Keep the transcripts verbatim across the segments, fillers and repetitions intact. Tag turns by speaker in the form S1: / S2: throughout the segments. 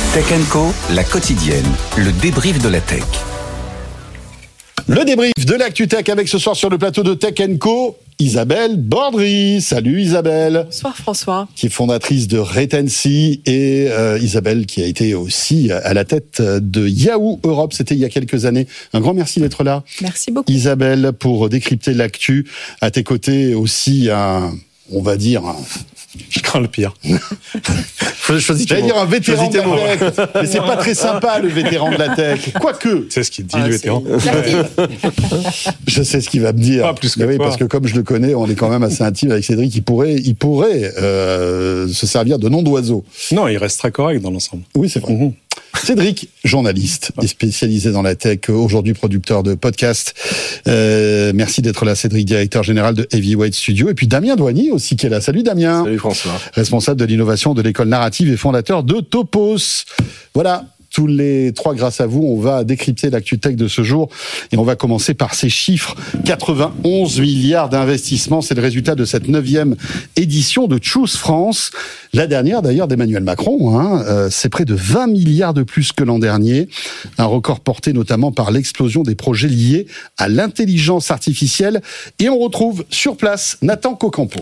S1: Tech and Co, la quotidienne, le débrief de la tech.
S2: Le débrief de l'Actu Tech avec ce soir sur le plateau de Tech and Co, Isabelle Bordry. Salut Isabelle.
S3: Bonsoir François.
S2: Qui est fondatrice de Retency et euh, Isabelle qui a été aussi à la tête de Yahoo Europe. C'était il y a quelques années. Un grand merci d'être là.
S3: Merci beaucoup.
S2: Isabelle, pour décrypter l'actu. À tes côtés aussi un, on va dire, un...
S4: Je crains le pire.
S2: J'allais dire un vétéran de la tech, mais c'est pas très sympa le vétéran de la tech. Quoique.
S4: C'est ce qu'il dit,
S3: Ah,
S4: le vétéran.
S2: Je sais ce qu'il va me dire.
S4: Pas plus que
S2: oui,
S4: toi.
S2: parce que comme je le connais, on est quand même assez intime avec Cédric. Il pourrait, il pourrait euh, se servir de nom d'oiseau.
S4: Non, il reste très correct dans l'ensemble.
S2: Oui, c'est vrai.
S4: Mmh.
S2: Cédric, journaliste et spécialisé dans la tech, aujourd'hui producteur de podcasts. Euh, merci d'être là, Cédric, directeur général de Heavyweight Studio. Et puis Damien Douanier aussi qui est là. Salut Damien.
S5: Salut François.
S2: Responsable de l'innovation de l'école narrative et fondateur de Topos. Voilà. Tous les trois, grâce à vous, on va décrypter l'actu tech de ce jour. Et on va commencer par ces chiffres. quatre-vingt-onze milliards d'investissements. C'est le résultat de cette neuvième édition de Choose France. La dernière, d'ailleurs, d'Emmanuel Macron. Hein, euh, c'est près de vingt milliards de plus que l'an dernier. Un record porté notamment par l'explosion des projets liés à l'intelligence artificielle. Et on retrouve sur place Nathan Cocampo.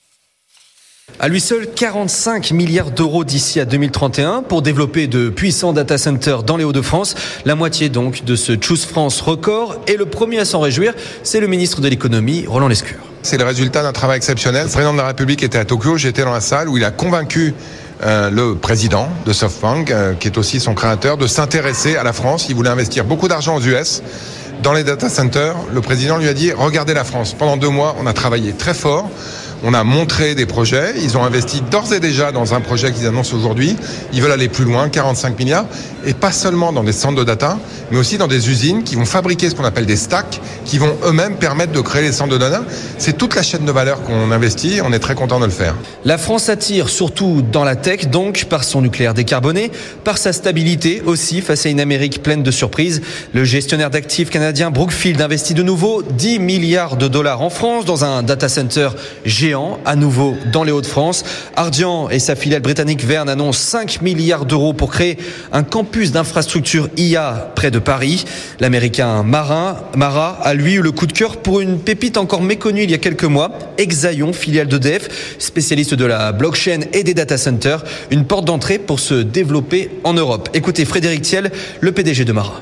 S6: À lui seul, quarante-cinq milliards d'euros d'ici à deux mille trente et un pour développer de puissants data centers dans les Hauts-de-France. La moitié donc de ce Choose France record. Et le premier à s'en réjouir, c'est le ministre de l'économie, Roland Lescure.
S7: C'est le résultat d'un travail exceptionnel. Le président de la République était à Tokyo, j'étais dans la salle où il a convaincu euh, le président de SoftBank, euh, qui est aussi son créateur, de s'intéresser à la France. Il voulait investir beaucoup d'argent aux U S. Dans les data centers, le président lui a dit « Regardez la France, pendant deux mois, on a travaillé très fort. » On a montré des projets, ils ont investi d'ores et déjà dans un projet qu'ils annoncent aujourd'hui. Ils veulent aller plus loin, quarante-cinq milliards, et pas seulement dans des centres de data, mais aussi dans des usines qui vont fabriquer ce qu'on appelle des stacks, qui vont eux-mêmes permettre de créer les centres de data. C'est toute la chaîne de valeur qu'on investit, on est très content de le faire.
S6: La France attire surtout dans la tech, donc par son nucléaire décarboné, par sa stabilité aussi face à une Amérique pleine de surprises. Le gestionnaire d'actifs canadien Brookfield investit de nouveau dix milliards de dollars en France dans un data center géant, à nouveau dans les Hauts-de-France. Ardian et sa filiale britannique Verne annoncent cinq milliards d'euros pour créer un campus d'infrastructure I A près de Paris. L'américain Marin, Mara a lui eu le coup de cœur pour une pépite encore méconnue il y a quelques mois, Exaion, filiale d'E D F, spécialiste de la blockchain et des data centers, une porte d'entrée pour se développer en Europe. Écoutez Frédéric Thiel, le P D G de Mara.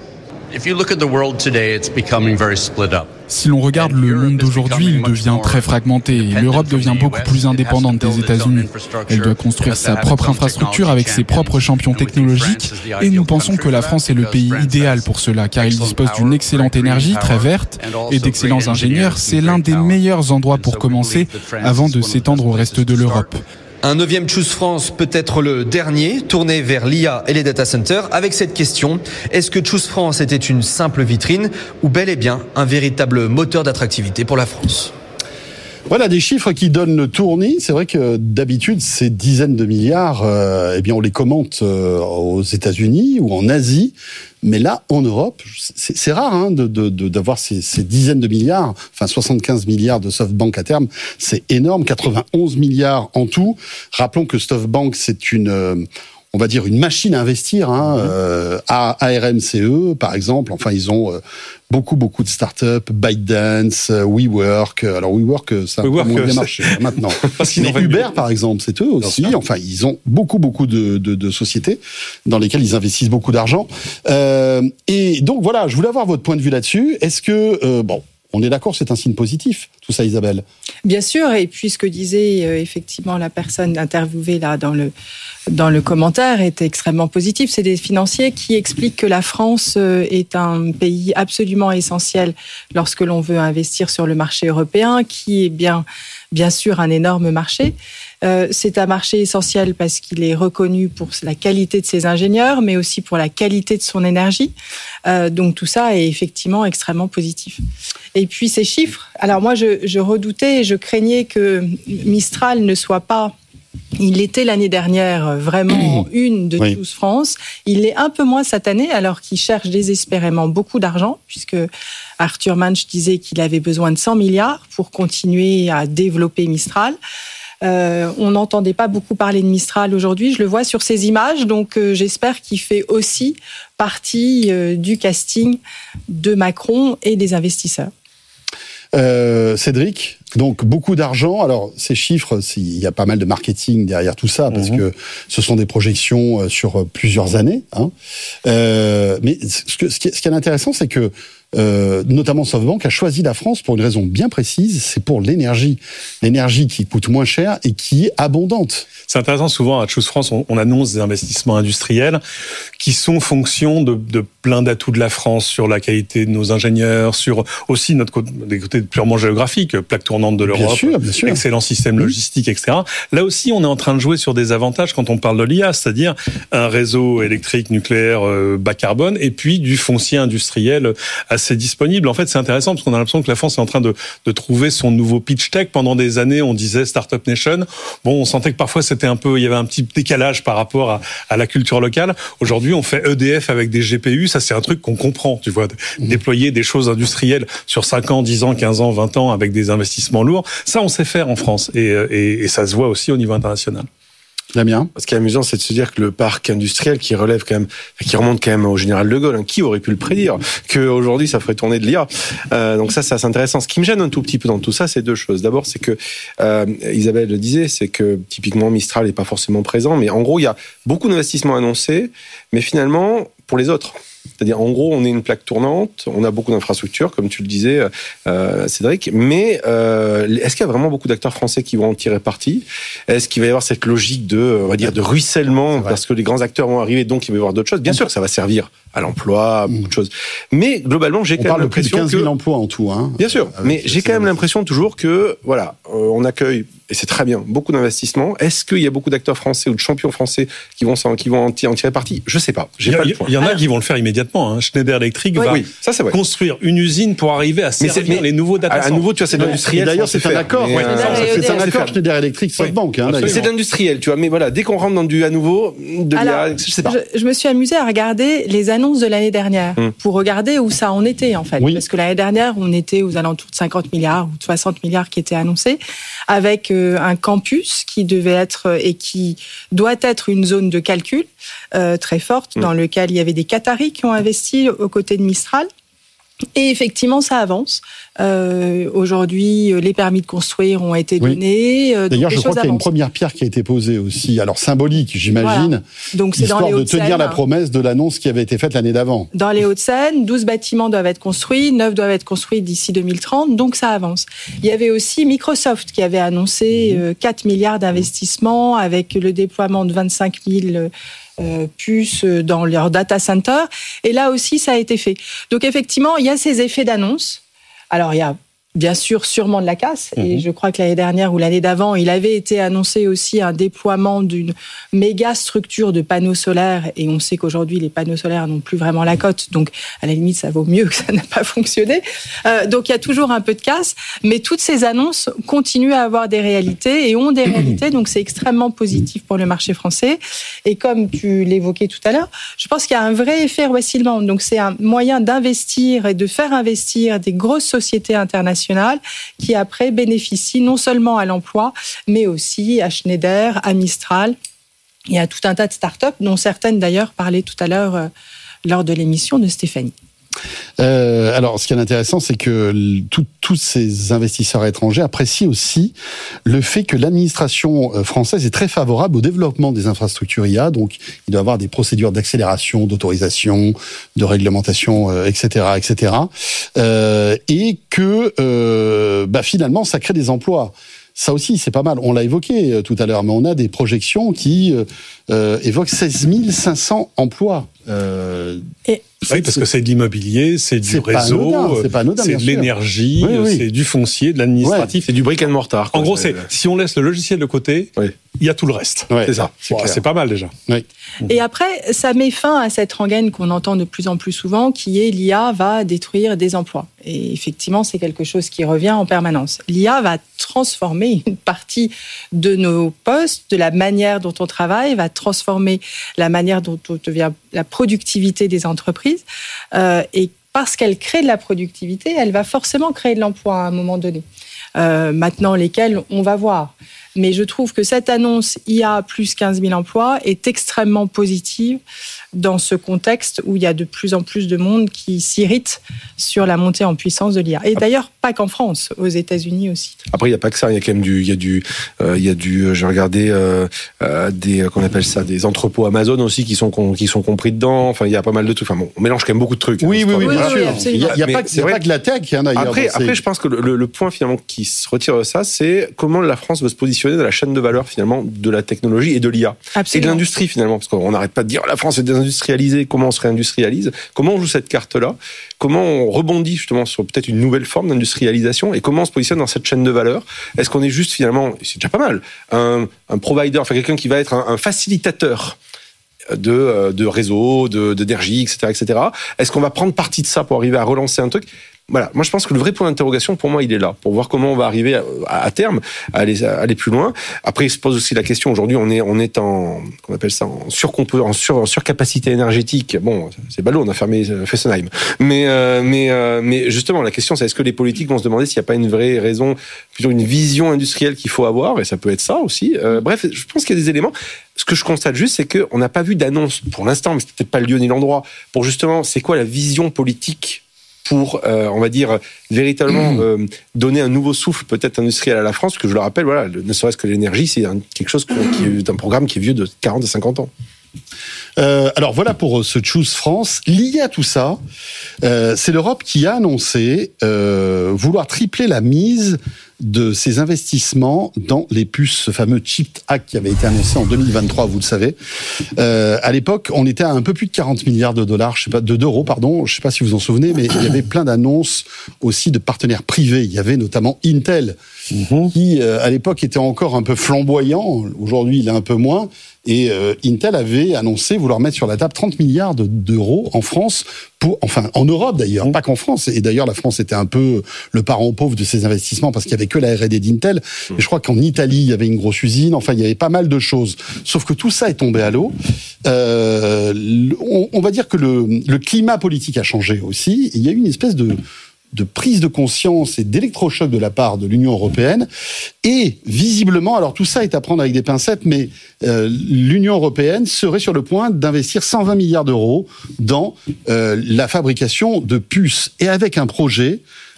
S8: Si l'on regarde le monde d'aujourd'hui, il devient très fragmenté et l'Europe devient beaucoup plus indépendante des États-Unis. Elle doit construire sa propre infrastructure avec ses propres champions technologiques et nous pensons que la France est le pays idéal pour cela car il dispose d'une excellente énergie très verte et d'excellents ingénieurs. C'est l'un des meilleurs endroits pour commencer avant de s'étendre au reste de l'Europe.
S6: Un neuvième Choose France peut être le dernier, tourné vers l'I A et les data centers, avec cette question. Est-ce que Choose France était une simple vitrine ou bel et bien un véritable moteur d'attractivité pour la France ?
S2: Voilà des chiffres qui donnent le tournis. C'est vrai que d'habitude, ces dizaines de milliards, euh, eh bien, on les commente euh, aux États-Unis ou en Asie. Mais là, en Europe, c'est, c'est rare hein, de, de, de, d'avoir ces, ces dizaines de milliards, enfin soixante-quinze milliards de SoftBank à terme. C'est énorme, quatre-vingt-onze milliards en tout. Rappelons que SoftBank, c'est une... Euh, on va dire une machine à investir, hein, euh, à A R M C E par exemple. Enfin, ils ont euh, beaucoup beaucoup de startups, ByteDance, euh, WeWork. Alors WeWork, ça a
S4: WeWork,
S2: moins bien
S4: c'est...
S2: marché maintenant.
S4: Parce qu'ils
S2: Mais Uber, par exemple, c'est eux aussi. Enfin, ils ont beaucoup beaucoup de, de, de sociétés dans lesquelles ils investissent beaucoup d'argent. Euh, et donc voilà, je voulais avoir votre point de vue là-dessus. Est-ce que euh, bon. On est d'accord, c'est un signe positif, tout ça, Isabelle.
S3: Bien sûr, et puis ce que disait euh, effectivement la personne interviewée là dans le dans le commentaire était extrêmement positif. C'est des financiers qui expliquent que la France euh, est un pays absolument essentiel lorsque l'on veut investir sur le marché européen, qui est bien bien sûr un énorme marché. Euh, c'est un marché essentiel parce qu'il est reconnu pour la qualité de ses ingénieurs, mais aussi pour la qualité de son énergie. Euh, donc tout ça est effectivement extrêmement positif. Et puis ces chiffres, alors moi je, je redoutais, je craignais que Mistral ne soit pas... Il était l'année dernière vraiment une de
S2: oui.
S3: Choose France. Il l'est un peu moins cette année, alors qu'il cherche désespérément beaucoup d'argent, puisque Arthur Manch disait qu'il avait besoin de cent milliards pour continuer à développer Mistral. Euh, on n'entendait pas beaucoup parler de Mistral aujourd'hui. Je le vois sur ces images, donc euh, j'espère qu'il fait aussi partie euh, du casting de Macron et des investisseurs.
S2: Euh, Cédric, donc beaucoup d'argent. Alors ces chiffres, il y a pas mal de marketing derrière tout ça parce mmh. que ce sont des projections sur plusieurs années. Hein. Euh, mais ce, que, ce, qui est, ce qui est intéressant, c'est que euh, notamment SoftBank a choisi la France pour une raison bien précise, c'est pour l'énergie, l'énergie qui coûte moins cher et qui est abondante.
S4: C'est intéressant, souvent à Choose France, on, on annonce des investissements industriels qui sont fonction de, de plein d'atouts de la France sur la qualité de nos ingénieurs, sur aussi notre côté, des côtés purement géographiques, plaque tournante de l'Europe, bien sûr, bien sûr. Excellent système logistique, et cetera. Là aussi, on est en train de jouer sur des avantages quand on parle de l'I A, c'est-à-dire un réseau électrique nucléaire euh, bas carbone et puis du foncier industriel assez disponible. En fait, c'est intéressant parce qu'on a l'impression que la France est en train de, de trouver son nouveau pitch tech. Pendant des années, on disait Startup Nation. Bon, on sentait que parfois c'était un peu, il y avait un petit décalage par rapport à, à la culture locale. Aujourd'hui, on fait E D F avec des G P U. Ça, c'est un truc qu'on comprend, tu vois. Mmh. Déployer des choses industrielles sur cinq ans, dix ans, quinze ans, vingt ans avec des investissements lourds. Ça, on sait faire en France. Et, et, et ça se voit aussi au niveau international.
S2: Damien.
S5: Ce qui est amusant, c'est de se dire que le parc industriel qui relève quand même, qui remonte quand même au général de Gaulle, hein, qui aurait pu le prédire qu'aujourd'hui ça ferait tourner de l'I A. Euh, donc ça, c'est assez intéressant. Ce qui me gêne un tout petit peu dans tout ça, c'est deux choses. D'abord, c'est que euh, Isabelle le disait, c'est que typiquement Mistral n'est pas forcément présent, mais en gros, il y a beaucoup d'investissements annoncés, mais finalement pour les autres. C'est-à-dire, en gros, on est une plaque tournante, on a beaucoup d'infrastructures, comme tu le disais, euh, Cédric, mais euh, est-ce qu'il y a vraiment beaucoup d'acteurs français qui vont en tirer parti ? Est-ce qu'il va y avoir cette logique de, on va dire, de ruissellement, parce que les grands acteurs vont arriver, donc il va y avoir d'autres choses ? Bien sûr que ça va servir à l'emploi, beaucoup de choses. Mais globalement, j'ai on quand même l'impression que...
S2: On parle de plus de quinze mille emplois en tout. Hein,
S5: bien sûr, mais j'ai quand même l'impression toujours que, voilà, euh, on accueille, et c'est très bien, beaucoup d'investissements. Est-ce qu'il y a beaucoup d'acteurs français ou de champions français qui vont, qui vont en tirer parti ? Je sais pas. J'ai il y,
S4: pas
S5: a,
S4: le point. Il y en a Alors, qui vont le faire immédiatement. Hein. Schneider Electric oui, va oui, ça, c'est construire une usine pour arriver à servir mais mais, les nouveaux data centers.
S5: À nouveau, tu vois, c'est de l'industriel.
S2: D'ailleurs, c'est un accord.
S5: Mais,
S2: euh, c'est un accord Schneider Electric SoftBank. Hein,
S5: c'est de l'industriel, tu vois. Mais voilà, dès qu'on rentre dans du à nouveau de l'I A, je sais pas.
S3: Je, je me suis amusée à regarder les annonces de l'année dernière hum. pour regarder où ça en était en fait, oui. parce que l'année dernière, on était aux alentours de cinquante milliards ou de soixante milliards qui étaient annoncés, avec euh, un campus qui devait être et qui doit être une zone de calcul euh, très forte, mmh. dans lequel il y avait des Qataris qui ont investi aux côtés de Mistral. Et effectivement, ça avance. Euh, aujourd'hui, les permis de construire ont été donnés.
S2: Oui. D'ailleurs, je crois qu'il y a une première pierre qui a été posée aussi, alors symbolique, j'imagine, voilà. Donc, c'est histoire dans les de tenir la promesse de l'annonce qui avait été faite l'année d'avant.
S3: Dans les Hauts-de-Seine, douze bâtiments doivent être construits, neuf doivent être construits d'ici deux mille trente, donc ça avance. Il y avait aussi Microsoft qui avait annoncé mmh. quatre milliards d'investissements avec le déploiement de vingt-cinq mille Euh, puces dans leur data center. Et là aussi, ça a été fait. Donc, effectivement, il y a ces effets d'annonce. Alors, il y a bien sûr sûrement de la casse. Mmh. Et je crois que l'année dernière ou l'année d'avant, il avait été annoncé aussi un déploiement d'une méga structure de panneaux solaires. Et on sait qu'aujourd'hui, les panneaux solaires n'ont plus vraiment la cote. Donc, à la limite, ça vaut mieux que ça n'a pas fonctionné. Euh, donc, il y a toujours un peu de casse. Mais toutes ces annonces continuent à avoir des réalités et ont des réalités. Donc, c'est extrêmement positif pour le marché français. Et comme tu l'évoquais tout à l'heure, je pense qu'il y a un vrai effet ruissellement. Donc, c'est un moyen d'investir et de faire investir des grosses sociétés internationales qui après bénéficient non seulement à l'emploi, mais aussi à Schneider, à Mistral et à tout un tas de startups, dont certaines d'ailleurs parlaient tout à l'heure euh, lors de l'émission de Stéphanie.
S2: Euh, alors, ce qui est intéressant, c'est que tous ces investisseurs étrangers apprécient aussi le fait que l'administration française est très favorable au développement des infrastructures I A. Donc, il doit y avoir des procédures d'accélération, d'autorisation, de réglementation, euh, et cetera, et cetera. Euh, et que, euh, bah, finalement, ça crée des emplois. Ça aussi, c'est pas mal. On l'a évoqué tout à l'heure, mais on a des projections qui euh, évoquent seize mille cinq cents emplois. Euh,
S3: et
S4: oui, parce que c'est de l'immobilier, c'est du
S2: c'est
S4: réseau,
S2: anodin, c'est, pas anodin,
S4: c'est de l'énergie, oui, oui. c'est du foncier, de l'administratif.
S5: Ouais, c'est du brick and mortar. Quoi.
S4: En gros, c'est, si on laisse le logiciel de côté, oui. il y a tout le reste.
S2: Ouais,
S4: c'est ça. C'est, bon, c'est pas mal déjà.
S2: Oui.
S3: Et après, ça met fin à cette rengaine qu'on entend de plus en plus souvent, qui est l'I A va détruire des emplois. Et effectivement, c'est quelque chose qui revient en permanence. L'I A va transformer une partie de nos postes, de la manière dont on travaille, va transformer la manière dont on devient la productivité des entreprises. Euh, et parce qu'elle crée de la productivité, elle va forcément créer de l'emploi à un moment donné. Euh, maintenant, lesquels, on va voir. Mais je trouve que cette annonce I A plus quinze mille emplois est extrêmement positive dans ce contexte où il y a de plus en plus de monde qui s'irrite sur la montée en puissance de l'I A. Et d'ailleurs, pas qu'en France, aux États-Unis aussi.
S5: Après, il n'y a pas que ça. Il y a quand même du, il y a du, euh, il y a du. J'ai regardé euh, euh, des, qu'on appelle ça, des entrepôts Amazon aussi qui sont qui sont compris dedans. Enfin, il y a pas mal de trucs. Enfin, bon, on mélange quand même beaucoup de trucs.
S2: Oui,
S5: hein,
S2: oui, oui,
S3: oui,
S2: bien
S3: oui,
S2: sûr.
S3: absolument.
S2: Il n'y a, il y a
S5: Mais
S2: pas,
S5: c'est
S2: il y a
S5: vrai
S2: pas que la tech. Il y en a.
S5: Après,
S2: c'est...
S5: après, je pense que le, le point finalement qui se retire de ça, c'est comment la France veut se positionner dans la chaîne de valeur finalement de la technologie et de l'I A
S3: Absolument.
S5: et de l'industrie finalement, parce qu'on n'arrête pas de dire la France est désindustrialisée. Comment on se réindustrialise? Comment on joue cette carte-là? Comment on rebondit justement sur peut-être une nouvelle forme d'industrialisation et comment on se positionne dans cette chaîne de valeur? Est-ce qu'on est juste finalement, c'est déjà pas mal, un, un provider, enfin quelqu'un qui va être un, un facilitateur de, de réseau, de, d'énergie, et cetera, et cetera. Est-ce qu'on va prendre parti de ça pour arriver à relancer un truc? Voilà, moi je pense que le vrai point d'interrogation pour moi il est là, pour voir comment on va arriver à, à terme à aller, à aller plus loin. Après il se pose aussi la question, aujourd'hui on est, on est en, qu'on appelle ça, en, surcomp- en, sur, en surcapacité énergétique. Bon, c'est ballot, on a fermé Fessenheim. Mais, euh, mais, euh, mais justement la question c'est est-ce que les politiques vont se demander s'il n'y a pas une vraie raison, plutôt une vision industrielle qu'il faut avoir, et ça peut être ça aussi. Euh, bref, je pense qu'il y a des éléments. Ce que je constate juste, c'est qu'on n'a pas vu d'annonce pour l'instant, mais c'est peut-être pas le lieu ni l'endroit, pour justement c'est quoi la vision politique pour, euh, on va dire, véritablement euh, donner un nouveau souffle peut-être industriel à la France, parce que je le rappelle, voilà, ne serait-ce que l'énergie, c'est un, quelque chose qui est un programme qui est vieux de quarante à cinquante ans.
S2: Euh, alors voilà pour ce Choose France. Lié à tout ça, euh, c'est l'Europe qui a annoncé euh, vouloir tripler la mise de ses investissements dans les puces, ce fameux Chip Act qui avait été annoncé en deux mille vingt-trois, vous le savez. Euh, à l'époque, on était à un peu plus de quarante milliards de dollars, je sais pas, de d'euros, pardon. Je sais pas si vous vous en souvenez, mais il y avait plein d'annonces aussi de partenaires privés. Il y avait notamment Intel, mmh. qui euh, à l'époque était encore un peu flamboyant. Aujourd'hui, il est un peu moins. Et euh, Intel avait annoncé vouloir mettre sur la table trente milliards de, d'euros en France, pour, enfin en Europe d'ailleurs, mmh. pas qu'en France. Et d'ailleurs, la France était un peu le parent pauvre de ces investissements parce qu'il y avait que la R et D d'Intel. Mmh. Et je crois qu'en Italie, il y avait une grosse usine. Enfin, il y avait pas mal de choses. Sauf que tout ça est tombé à l'eau. Euh, on, on va dire que le, le climat politique a changé aussi. Il y a eu une espèce de de prise de conscience et d'électrochoc de la part de l'Union européenne. Et visiblement, alors tout ça est à prendre avec des pincettes, mais euh, l'Union européenne serait sur le point d'investir cent vingt milliards d'euros dans euh, la fabrication de puces. Et avec un projet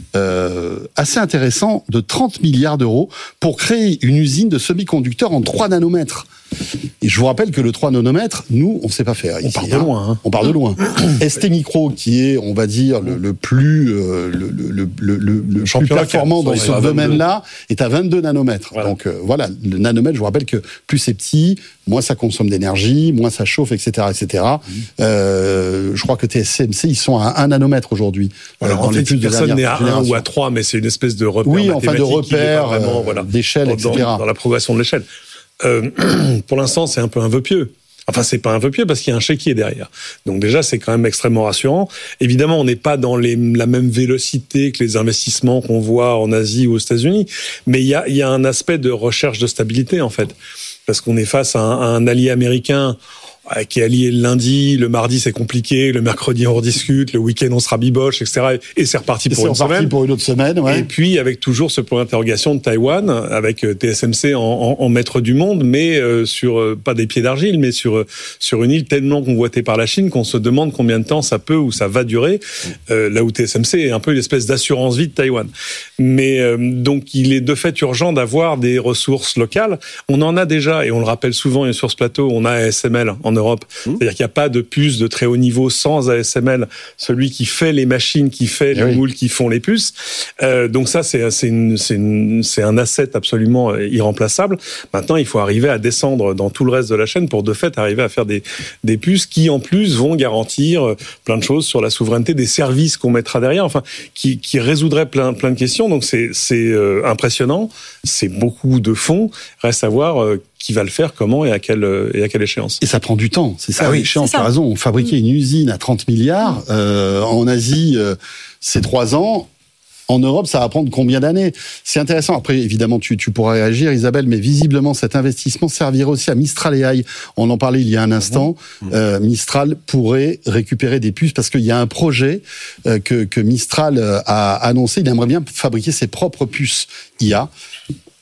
S2: euh, assez intéressant de trente milliards d'euros pour créer une usine de semi-conducteurs en trois nanomètres. Et je vous rappelle que le trois nanomètres, nous, on ne sait pas faire.
S4: On
S2: ici,
S4: part de
S2: hein.
S4: loin. Hein.
S2: On part de loin. S T Micro, qui est, on va dire, le, le plus, euh, le, le, le, le, le plus performant dans ce domaine-là, est à vingt-deux nanomètres. Voilà. Donc euh, voilà, le nanomètre, je vous rappelle que plus c'est petit, moins ça consomme d'énergie, moins ça chauffe, et cetera, et cetera. Mmh. Euh, je crois que T S M C, ils sont à un nanomètre aujourd'hui.
S4: Alors,
S2: euh,
S4: en fait, personne n'est à un ou à trois, mais c'est une espèce de repère.
S2: Oui, enfin de repère, vraiment, euh, voilà, d'échelle,
S4: dans,
S2: et cetera.
S4: Dans la progression de l'échelle. Euh, pour l'instant, c'est un peu un vœu pieux. Enfin, c'est pas un vœu pieux parce qu'il y a un chéquier derrière. Donc déjà, c'est quand même extrêmement rassurant. Évidemment, on n'est pas dans les, la même vélocité que les investissements qu'on voit en Asie ou aux États-Unis, mais il y a, il y a un aspect de recherche de stabilité en fait, parce qu'on est face à un, à un allié américain qui est allié le lundi, le mardi c'est compliqué, le mercredi on rediscute, le week-end on se rabiboche, et cetera. Et c'est reparti pour
S2: c'est
S4: une
S2: reparti
S4: semaine.
S2: pour une autre semaine, ouais.
S4: Et puis avec toujours ce point d'interrogation de Taïwan, avec T S M C en, en, en maître du monde, mais euh, sur euh, pas des pieds d'argile, mais sur euh, sur une île tellement convoitée par la Chine qu'on se demande combien de temps ça peut ou ça va durer. Euh, là où T S M C est un peu une espèce d'assurance vie de Taïwan. Mais euh, donc il est de fait urgent d'avoir des ressources locales. On en a déjà, et on le rappelle souvent sur ce plateau, on a A S M L en Europe. Mmh. C'est-à-dire qu'il n'y a pas de puce de très haut niveau sans A S M L, celui qui fait les machines, qui fait les oui. moules, qui font les puces. Euh, donc ça, c'est, c'est, une, c'est, une, c'est un asset absolument irremplaçable. Maintenant, il faut arriver à descendre dans tout le reste de la chaîne pour de fait arriver à faire des, des puces qui, en plus, vont garantir plein de choses sur la souveraineté des services qu'on mettra derrière, enfin, qui, qui résoudraient plein, plein de questions. Donc c'est, c'est euh, impressionnant, c'est beaucoup de fonds. Reste à voir euh, qui va le faire, comment et à quelle, et à quelle échéance.
S2: Et ça prend du temps, c'est ça
S3: ah oui,
S2: l'échéance, tu as raison. Fabriquer une usine à trente milliards, euh, en Asie, euh, c'est trois ans. En Europe, ça va prendre combien d'années? C'est intéressant. Après, évidemment, tu, tu pourras réagir, Isabelle, mais visiblement, cet investissement servirait aussi à Mistral A I. On en parlait il y a un instant. Mmh. Euh, Mistral pourrait récupérer des puces parce qu'il y a un projet euh, que, que Mistral a annoncé. Il aimerait bien fabriquer ses propres puces I A.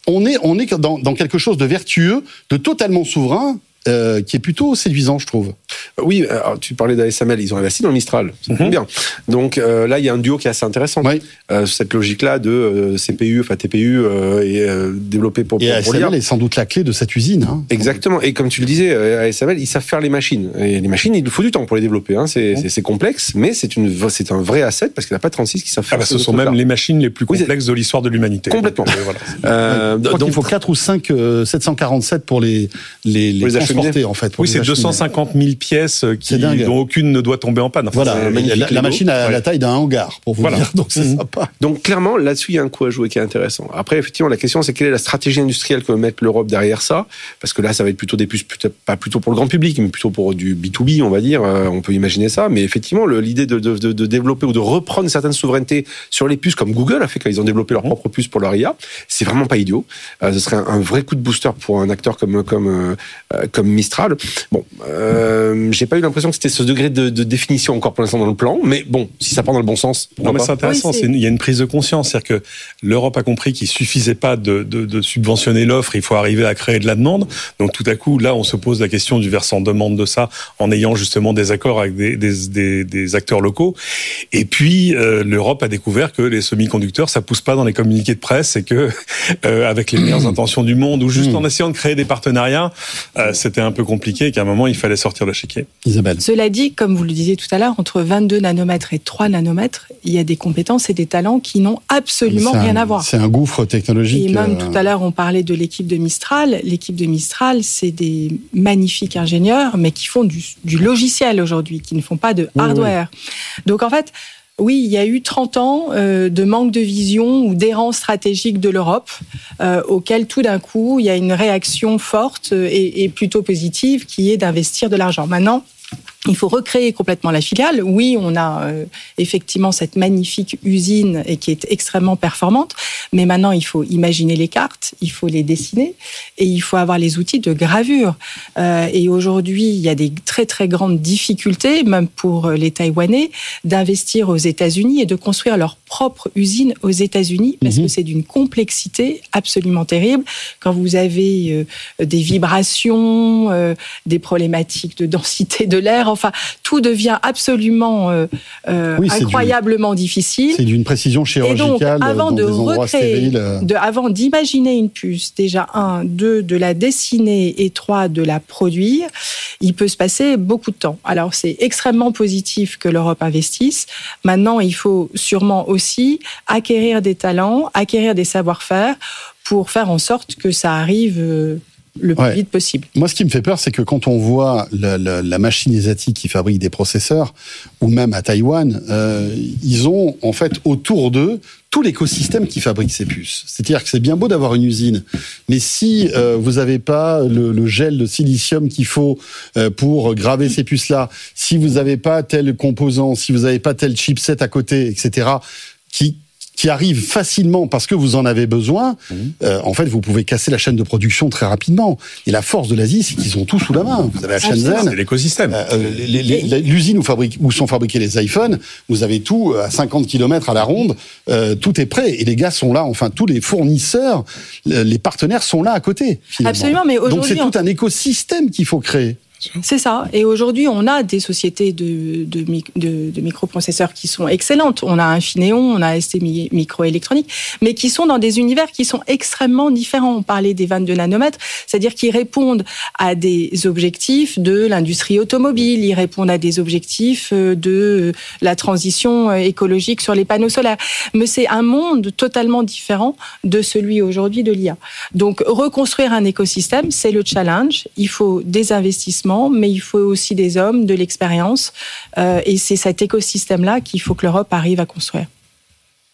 S2: on est, on est dans, dans quelque chose de vertueux, de totalement souverain, euh, qui est plutôt séduisant, je trouve.
S5: Oui, alors, tu parlais d'A S M L, ils ont investi dans le Mistral, ça tombe mm-hmm. bien. Donc euh, là, il y a un duo qui est assez intéressant. Oui. Euh, cette logique-là de euh, C P U, enfin T P U, euh, et euh, développé pour, pour,
S2: et
S5: pour
S2: A S M L est sans doute la clé de cette usine. Hein.
S5: Exactement. Et comme tu le disais, A S M L, ils savent faire les machines. Et les machines, il faut du temps pour les développer. Hein. C'est, c'est, c'est complexe, mais c'est, une, c'est un vrai asset parce qu'il n'y a pas trente-six qui savent faire.
S4: Ah bah, ce sont même les machines les plus complexes oui, de l'histoire de l'humanité.
S5: Complètement.
S4: Donc, voilà.
S2: euh, donc, donc il faut quatre ou cinq euh, sept cent quarante-sept pour les, les, les, les transporter, en fait.
S4: Oui, c'est deux cent cinquante mille pièces qui, dont aucune ne doit tomber en panne. Enfin,
S2: voilà, la, la machine a ouais. la taille d'un hangar, pour vous
S4: voilà.
S2: dire, donc c'est
S5: mmh.
S2: sympa.
S5: Donc clairement, là-dessus, il y a un coup à jouer qui est intéressant. Après, effectivement, la question, c'est quelle est la stratégie industrielle que va mettre l'Europe derrière ça? Parce que là, ça va être plutôt des puces, pas plutôt pour le grand public, mais plutôt pour du B deux B, on va dire. Euh, on peut imaginer ça. Mais effectivement, le, l'idée de, de, de, de développer ou de reprendre certaines souverainetés sur les puces, comme Google a fait quand ils ont développé leur mmh. propre puce pour leur I A, c'est vraiment pas idiot. Euh, ce serait un, un vrai coup de booster pour un acteur comme, comme, euh, comme Mistral. Bon, euh, j'ai pas eu l'impression que c'était ce degré de, de définition encore pour l'instant dans le plan, mais bon, si ça part dans le bon sens.
S4: Non, mais c'est intéressant. Oui, c'est... C'est, il y a une prise de conscience, c'est-à-dire que l'Europe a compris qu'il suffisait pas de, de, de subventionner l'offre, il faut arriver à créer de la demande. Donc tout à coup, là, on se pose la question du versant demande de ça, en ayant justement des accords avec des, des, des, des acteurs locaux. Et puis euh, l'Europe a découvert que les semi-conducteurs, ça pousse pas dans les communiqués de presse, et que euh, avec les meilleures intentions du monde, ou juste en essayant de créer des partenariats, euh, c'était un peu compliqué, et qu'à un moment, il fallait sortir l'échiquier.
S2: Isabelle.
S3: Cela dit, comme vous le disiez tout à l'heure, entre vingt-deux nanomètres et trois nanomètres, il y a des compétences et des talents qui n'ont absolument
S2: un,
S3: rien à voir.
S2: C'est un gouffre technologique.
S3: Et même
S2: euh...
S3: tout à l'heure, on parlait de l'équipe de Mistral. L'équipe de Mistral, c'est des magnifiques ingénieurs, mais qui font du, du logiciel aujourd'hui, qui ne font pas de hardware. Oui, oui. Donc en fait, oui, il y a eu trente ans euh, de manque de vision ou d'errance stratégique de l'Europe, euh, auquel tout d'un coup, il y a une réaction forte et, et plutôt positive qui est d'investir de l'argent. Maintenant, il faut recréer complètement la filiale. Oui, on a euh, effectivement cette magnifique usine et qui est extrêmement performante, mais maintenant il faut imaginer les cartes, il faut les dessiner et il faut avoir les outils de gravure. Euh, et aujourd'hui, il y a des très très grandes difficultés, même pour les Taïwanais, d'investir aux États-Unis et de construire leur propre usine aux États-Unis, parce mmh. que c'est d'une complexité absolument terrible. Quand vous avez euh, des vibrations, euh, des problématiques de densité de l'air, enfin, tout devient absolument euh, euh, oui, incroyablement
S2: du,
S3: difficile.
S2: C'est d'une précision chirurgicale.
S3: Et donc, avant
S2: dans
S3: de
S2: des endroits
S3: recréer,
S2: stériles.
S3: De, avant d'imaginer une puce, déjà un, deux, de la dessiner et trois, de la produire, il peut se passer beaucoup de temps. Alors, c'est extrêmement positif que l'Europe investisse. Maintenant, il faut sûrement aussi acquérir des talents, acquérir des savoir-faire pour faire en sorte que ça arrive euh, le plus ouais. vite possible.
S2: Moi, ce qui me fait peur, c'est que quand on voit la, la, la machine asiatique qui fabrique des processeurs, ou même à Taïwan, euh, ils ont en fait autour d'eux tout l'écosystème qui fabrique ces puces. C'est-à-dire que c'est bien beau d'avoir une usine, mais si euh, vous n'avez pas le, le gel de silicium qu'il faut euh, pour graver ces puces-là, si vous n'avez pas tel composant, si vous n'avez pas tel chipset à côté, et cetera, qui qui arrive facilement parce que vous en avez besoin, mmh. euh, en fait, vous pouvez casser la chaîne de production très rapidement. Et la force de l'Asie, c'est qu'ils ont tout sous la main. Vous avez à Shenzhen,
S4: c'est l'écosystème.
S2: Euh, les, les, les, l'usine où, fabrique, où sont fabriqués les iPhones, vous avez tout à cinquante kilomètres à la ronde, euh, tout est prêt. Et les gars sont là, enfin, tous les fournisseurs, les partenaires sont là à côté. Finalement.
S3: Absolument, mais aujourd'hui...
S2: Donc c'est tout un écosystème qu'il faut créer.
S3: C'est ça. Et aujourd'hui, on a des sociétés de, de, de, de microprocesseurs qui sont excellentes. On a Infineon, on a S T Microélectronique, mais qui sont dans des univers qui sont extrêmement différents. On parlait des vingt-deux nanomètres, c'est-à-dire qu'ils répondent à des objectifs de l'industrie automobile, ils répondent à des objectifs de la transition écologique sur les panneaux solaires. Mais c'est un monde totalement différent de celui aujourd'hui de l'I A. Donc, reconstruire un écosystème, c'est le challenge. Il faut des investissements, mais il faut aussi des hommes, de l'expérience. Euh, et c'est cet écosystème-là qu'il faut que l'Europe arrive à construire.
S2: Damien ?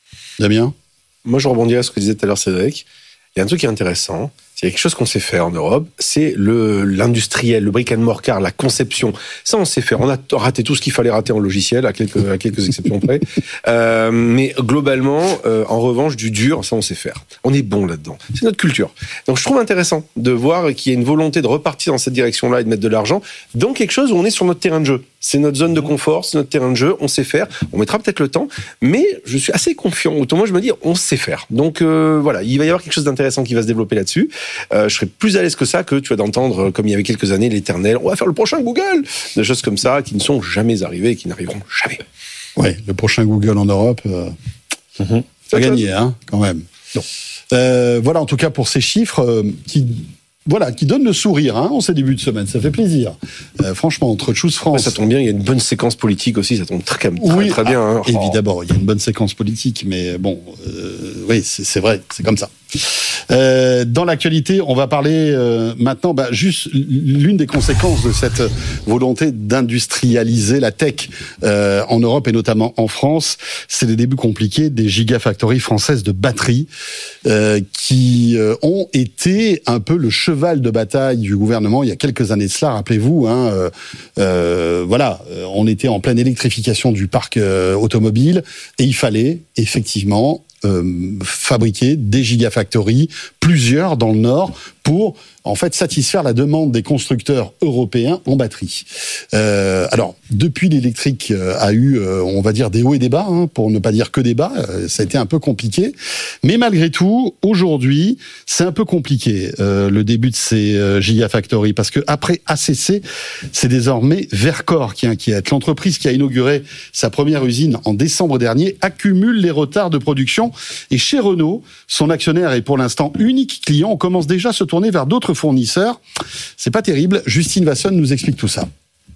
S5: Moi, je rebondirais sur ce que disait tout à l'heure Cédric. Il y a un truc qui est intéressant. Il y a quelque chose qu'on sait faire en Europe, c'est le, l'industriel, le brick and mortar, la conception. Ça, on sait faire. On a raté tout ce qu'il fallait rater en logiciel, à quelques, à quelques exceptions près. Euh, mais globalement, euh, en revanche, du dur, ça, on sait faire. On est bon là-dedans. C'est notre culture. Donc, je trouve intéressant de voir qu'il y a une volonté de repartir dans cette direction-là et de mettre de l'argent dans quelque chose où on est sur notre terrain de jeu. C'est notre zone de confort, c'est notre terrain de jeu, on sait faire. On mettra peut-être le temps, mais je suis assez confiant. Autant moi, je me dis, on sait faire. Donc euh, voilà, il va y avoir quelque chose d'intéressant qui va se développer là-dessus. Euh, je serais plus à l'aise que ça que tu vas d'entendre, comme il y avait quelques années, l'éternel. On va faire le prochain Google, des choses comme ça qui ne sont jamais arrivées et qui n'arriveront jamais.
S2: Ouais, le prochain Google en Europe, euh, mm-hmm. ça gagné, hein, quand même. Non. Euh, voilà, en tout cas pour ces chiffres euh, qui. Voilà, qui donne le sourire hein, en ces débuts de semaine, ça fait plaisir. Euh, franchement, entre Choose France...
S5: Ouais, ça tombe bien, il y a une bonne séquence politique aussi, ça tombe très, très,
S2: oui,
S5: très bien. Hein.
S2: Ah, oh. Évidemment, il y a une bonne séquence politique, mais bon, euh, oui, c'est, c'est vrai, c'est comme ça. Euh, dans l'actualité, on va parler euh, maintenant, bah, juste l'une des conséquences de cette volonté d'industrialiser la tech euh, en Europe et notamment en France, c'est les débuts compliqués des gigafactories françaises de batteries euh, qui euh, ont été un peu le cheval de bataille du gouvernement il y a quelques années de cela, rappelez-vous. Hein, euh, euh, voilà, on était en pleine électrification du parc euh, automobile et il fallait effectivement euh, fabriquer des gigafactories, plusieurs dans le Nord, pour en fait satisfaire la demande des constructeurs européens en batterie. Euh, alors, depuis l'électrique euh, a eu, euh, on va dire, des hauts et des bas, hein, pour ne pas dire que des bas, euh, ça a été un peu compliqué. Mais malgré tout, aujourd'hui, c'est un peu compliqué, euh, le début de ces euh, gigafactories, parce que après A C C, c'est désormais Verkor qui inquiète. L'entreprise qui a inauguré sa première usine en décembre dernier accumule les retards de production. Et chez Renault, son actionnaire est pour l'instant unique client. On commence déjà à se tourner vers d'autres fournisseurs. C'est pas terrible. Justine Vasson nous explique tout ça.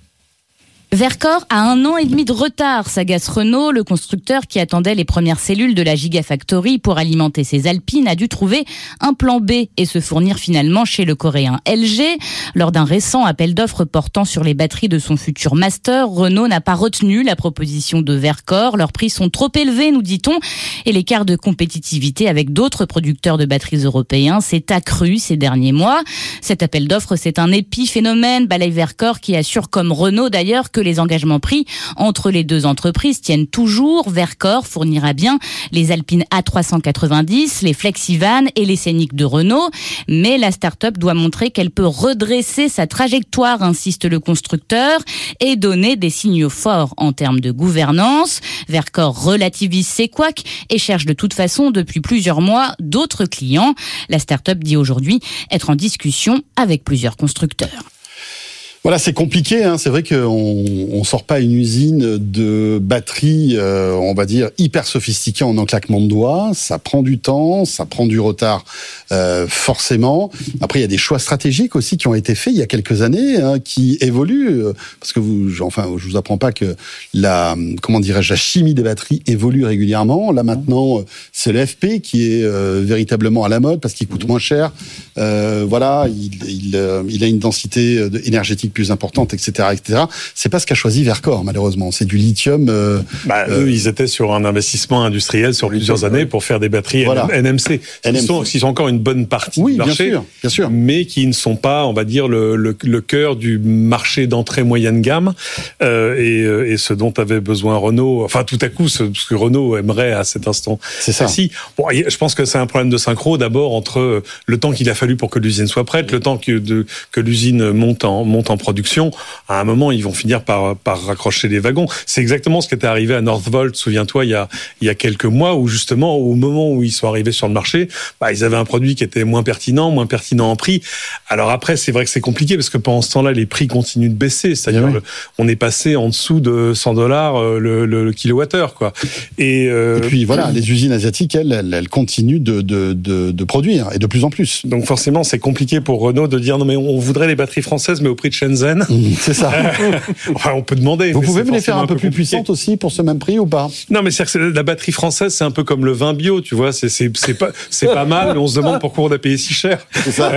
S9: Verkor a un an et demi de retard, s'agace Renault. Le constructeur qui attendait les premières cellules de la Gigafactory pour alimenter ses Alpines a dû trouver un plan B et se fournir finalement chez le coréen L G. Lors d'un récent appel d'offres portant sur les batteries de son futur Master, Renault n'a pas retenu la proposition de Verkor. Leurs prix sont trop élevés, nous dit-on, et l'écart de compétitivité avec d'autres producteurs de batteries européens s'est accru ces derniers mois. Cet appel d'offres, c'est un épiphénomène, balaye Verkor qui assure, comme Renault d'ailleurs, que les engagements pris entre les deux entreprises tiennent toujours. Verkor fournira bien les Alpine A trois cent quatre-vingt-dix, les Flexivan et les Scénic de Renault. Mais la start-up doit montrer qu'elle peut redresser sa trajectoire, insiste le constructeur, et donner des signaux forts en termes de gouvernance. Verkor relativise ses couacs et cherche de toute façon depuis plusieurs mois d'autres clients. La start-up dit aujourd'hui être en discussion avec plusieurs constructeurs.
S2: Voilà, c'est compliqué. Hein. C'est vrai qu'on on sort pas une usine de batterie, euh, on va dire hyper sophistiquée en un claquement de doigts. Ça prend du temps, ça prend du retard, euh, forcément. Après, il y a des choix stratégiques aussi qui ont été faits il y a quelques années, hein, qui évoluent. Parce que vous, enfin, je vous apprends pas que la, comment dirais-je, la chimie des batteries évolue régulièrement. Là maintenant, c'est le F P qui est euh, véritablement à la mode parce qu'il coûte moins cher. Euh, voilà, il, il, euh, il a une densité énergétique plus importante, et cetera, et cetera. C'est pas ce qu'a choisi Verkor, malheureusement. C'est du lithium. Euh,
S4: bah, euh, eux, ils étaient sur un investissement industriel sur plusieurs années pour faire des batteries voilà. N M C, N M C. Qui sont, qui sont encore une bonne partie
S2: oui,
S4: du marché,
S2: bien sûr, bien sûr.
S4: mais qui ne sont pas, on va dire, le, le, le cœur du marché d'entrée moyenne gamme euh, et, et ce dont avait besoin Renault. Enfin, tout à coup, ce, ce que Renault aimerait à cet instant.
S2: C'est ça.
S4: Si, bon, je pense que c'est un problème de synchro. D'abord entre le temps qu'il a fallu pour que l'usine soit prête, le temps que, de, que l'usine monte en, monte en production, à un moment, ils vont finir par, par raccrocher les wagons. C'est exactement ce qui était arrivé à Northvolt, souviens-toi, il y a, il y a quelques mois, où justement, au moment où ils sont arrivés sur le marché, bah, ils avaient un produit qui était moins pertinent, moins pertinent en prix. Alors après, c'est vrai que c'est compliqué, parce que pendant ce temps-là, les prix continuent de baisser. C'est-à-dire, oui. le, on est passé en dessous de cent dollars le, le, le kilowattheure, quoi. Et, euh,
S2: et puis voilà, les usines asiatiques, elles, elles, elles continuent de, de, de, de produire, et de plus en plus.
S4: Donc forcément, c'est compliqué pour Renault de dire, non mais on voudrait les batteries françaises, mais au prix de Shenzhen.
S2: C'est ça.
S4: Enfin, on peut demander.
S2: Vous pouvez me les faire un peu, un peu plus compliqué. Puissantes aussi pour ce même prix ou pas?
S4: Non, mais c'est que la batterie française, c'est un peu comme le vin bio, tu vois. C'est c'est c'est pas c'est pas mal, mais on se demande pourquoi on a payé si cher.
S2: C'est ça.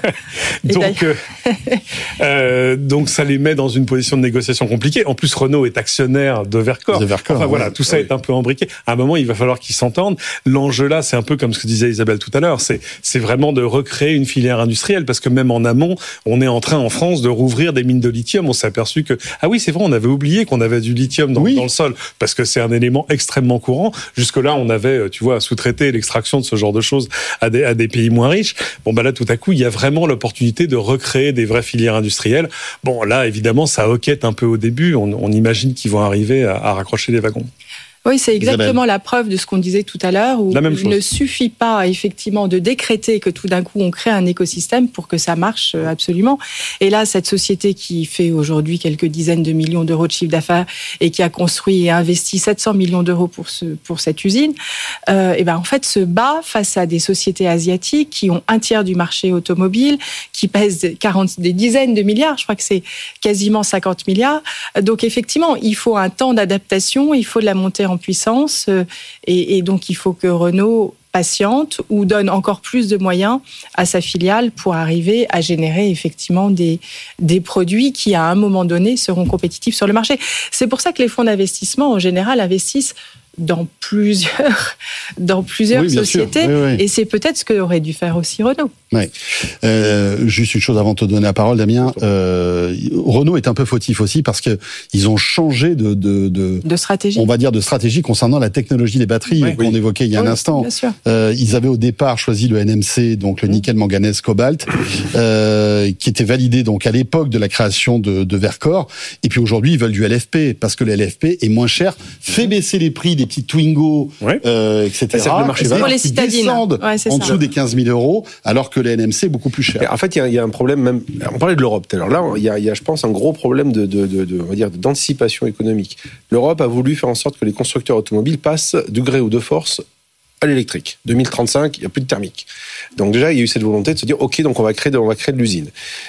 S4: donc euh, euh, donc ça les met dans une position de négociation compliquée. En plus, Renault est actionnaire de Verkor.
S2: De Verkor.
S4: Enfin voilà, tout ça oui. est un peu imbriqué. À un moment, il va falloir qu'ils s'entendent. L'enjeu là, c'est un peu comme ce que disait Isabelle tout à l'heure. C'est c'est vraiment de recréer une filière industrielle parce que même en amont, on est en train en France de rouvrir ouvrir des mines de lithium, on s'est aperçu que, ah oui, c'est vrai, on avait oublié qu'on avait du lithium dans, oui. dans le sol, parce que c'est un élément extrêmement courant. Jusque-là, on avait, tu vois, sous-traité l'extraction de ce genre de choses à des, à des pays moins riches. Bon, bah là, tout à coup, il y a vraiment l'opportunité de recréer des vraies filières industrielles. Bon, là, évidemment, ça hoquette un peu au début. On, on imagine qu'ils vont arriver à, à raccrocher les wagons.
S3: Oui, c'est exactement Isabelle. La preuve de ce qu'on disait tout à l'heure, où il ne suffit pas effectivement de décréter que tout d'un coup on crée un écosystème pour que ça marche absolument. Et là, cette société qui fait aujourd'hui quelques dizaines de millions d'euros de chiffre d'affaires et qui a construit et investi sept cents millions d'euros pour ce pour cette usine, euh, et ben en fait se bat face à des sociétés asiatiques qui ont un tiers du marché automobile, qui pèsent quarante des dizaines de milliards. Je crois que c'est quasiment cinquante milliards. Donc effectivement, il faut un temps d'adaptation, il faut de la montée en puissance et, et donc il faut que Renault patiente ou donne encore plus de moyens à sa filiale pour arriver à générer effectivement des, des produits qui à un moment donné seront compétitifs sur le marché. C'est pour ça que les fonds d'investissement en général investissent dans plusieurs, dans plusieurs oui, sociétés. Oui, oui. Et c'est peut-être ce qu'aurait dû faire aussi Renault.
S2: Oui. Euh, juste une chose avant de te donner la parole, Damien. Euh, Renault est un peu fautif aussi parce que ils ont changé de, de, de,
S3: de stratégie.
S2: On va dire de stratégie concernant la technologie des batteries oui, qu'on oui. évoquait il y a oui, un instant. Euh, ils avaient au départ choisi le N M C, donc le nickel, manganèse, cobalt, euh, qui était validé donc à l'époque de la création de, de Verkor. Et puis aujourd'hui, ils veulent du L F P parce que le L F P est moins cher, fait baisser les prix des petits Twingo, ouais. euh, et cetera.
S3: Le marché pour les citadines.
S2: Descendent ouais, en dessous des quinze mille euros, alors que le N M C est beaucoup plus cher.
S5: En fait, il y, y a un problème même. On parlait de l'Europe tout à l'heure. Là, il y, y a, je pense, un gros problème de, de, de, de on va dire, d'anticipation économique. L'Europe a voulu faire en sorte que les constructeurs automobiles passent de gré ou de force à l'électrique. deux mille trente-cinq, il n'y a plus de thermique. Donc déjà, il y a eu cette volonté de se dire, ok, donc on va créer de, on va créer de l'usine.